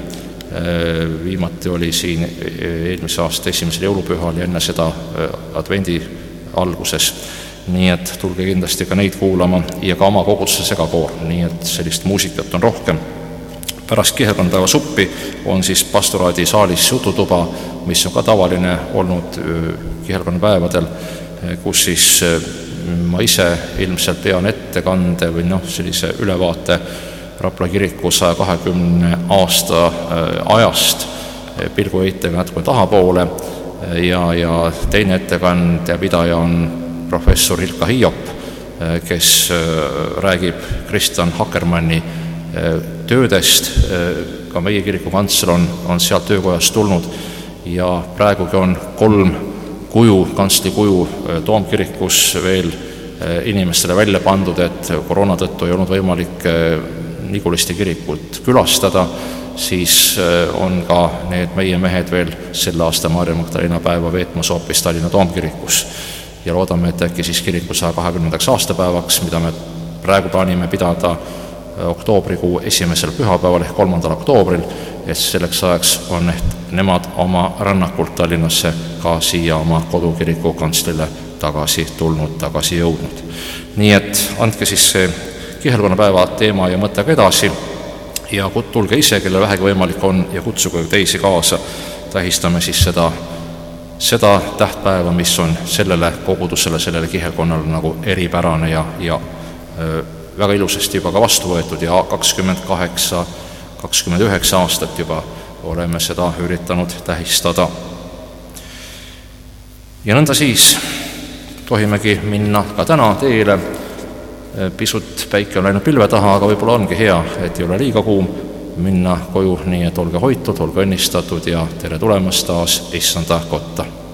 S1: Viimati oli siin eelmise aasta 1. jõulupühal ja enne seda advendi alguses. Nii et tulge kindlasti ka neid kuulama ja ka oma koguduse segakoor, nii et sellist muusikat on rohkem. Pärast kihelkonnapäeva suppi on siis pastoraadi saalis jututuba, mis on ka tavaline olnud kihelkonnapäevadel, kus siis ma ise ilmselt pean ettekande või sellise ülevaate Rapla kiriku 120 aasta ajast pilguheitega natuke tahapoole ja teine ettekande pidaja on professor Hilka Hiiop, kes räägib Kristjan Hakkermanni töödest, ka meie kiriku kantsler on sealt töökojast tulnud ja praegugi on 3 kantsli kuju Toomkirikus veel inimestele välja pandud, et koroona tõttu ei olnud võimalik Niguliste kirikut külastada, siis on ka need meie mehed veel selle aasta Maarja Magdalena päeva veetmas hoopis Tallinna Toomkirikus. Ja loodame, et äkki siis kiriku 120. aastapäevaks, mida me praegu plaanime pidada oktoobrikuu 1. pühapäeval ehk 3. oktoobril, et selleks ajaks on nemad oma rannakult Tallinnasse ka siia oma kodukiriku kantslile tagasi tulnud, tagasi jõudnud. Nii et andke siis see kihelkonnapäeva teema ja mõttega edasi ja tulge ise, kelle vähegi võimalik on ja kutsuge teisi kaasa. Tähistame siis seda tähtpäeva, mis on sellele kogudusele, sellele kihelkonnale nagu eripärane ja väga ilusasti juba ka vastu võetud ja 29 aastat juba oleme seda üritanud tähistada. Ja nõnda siis tohimegi minna ka täna teele. Pisut päike on läinud pilve taha, aga võib-olla ongi hea, et ei ole liiga kuum minna koju, nii et olge hoitud, olge õnnistatud ja tere tulemast taas Issanda kotta.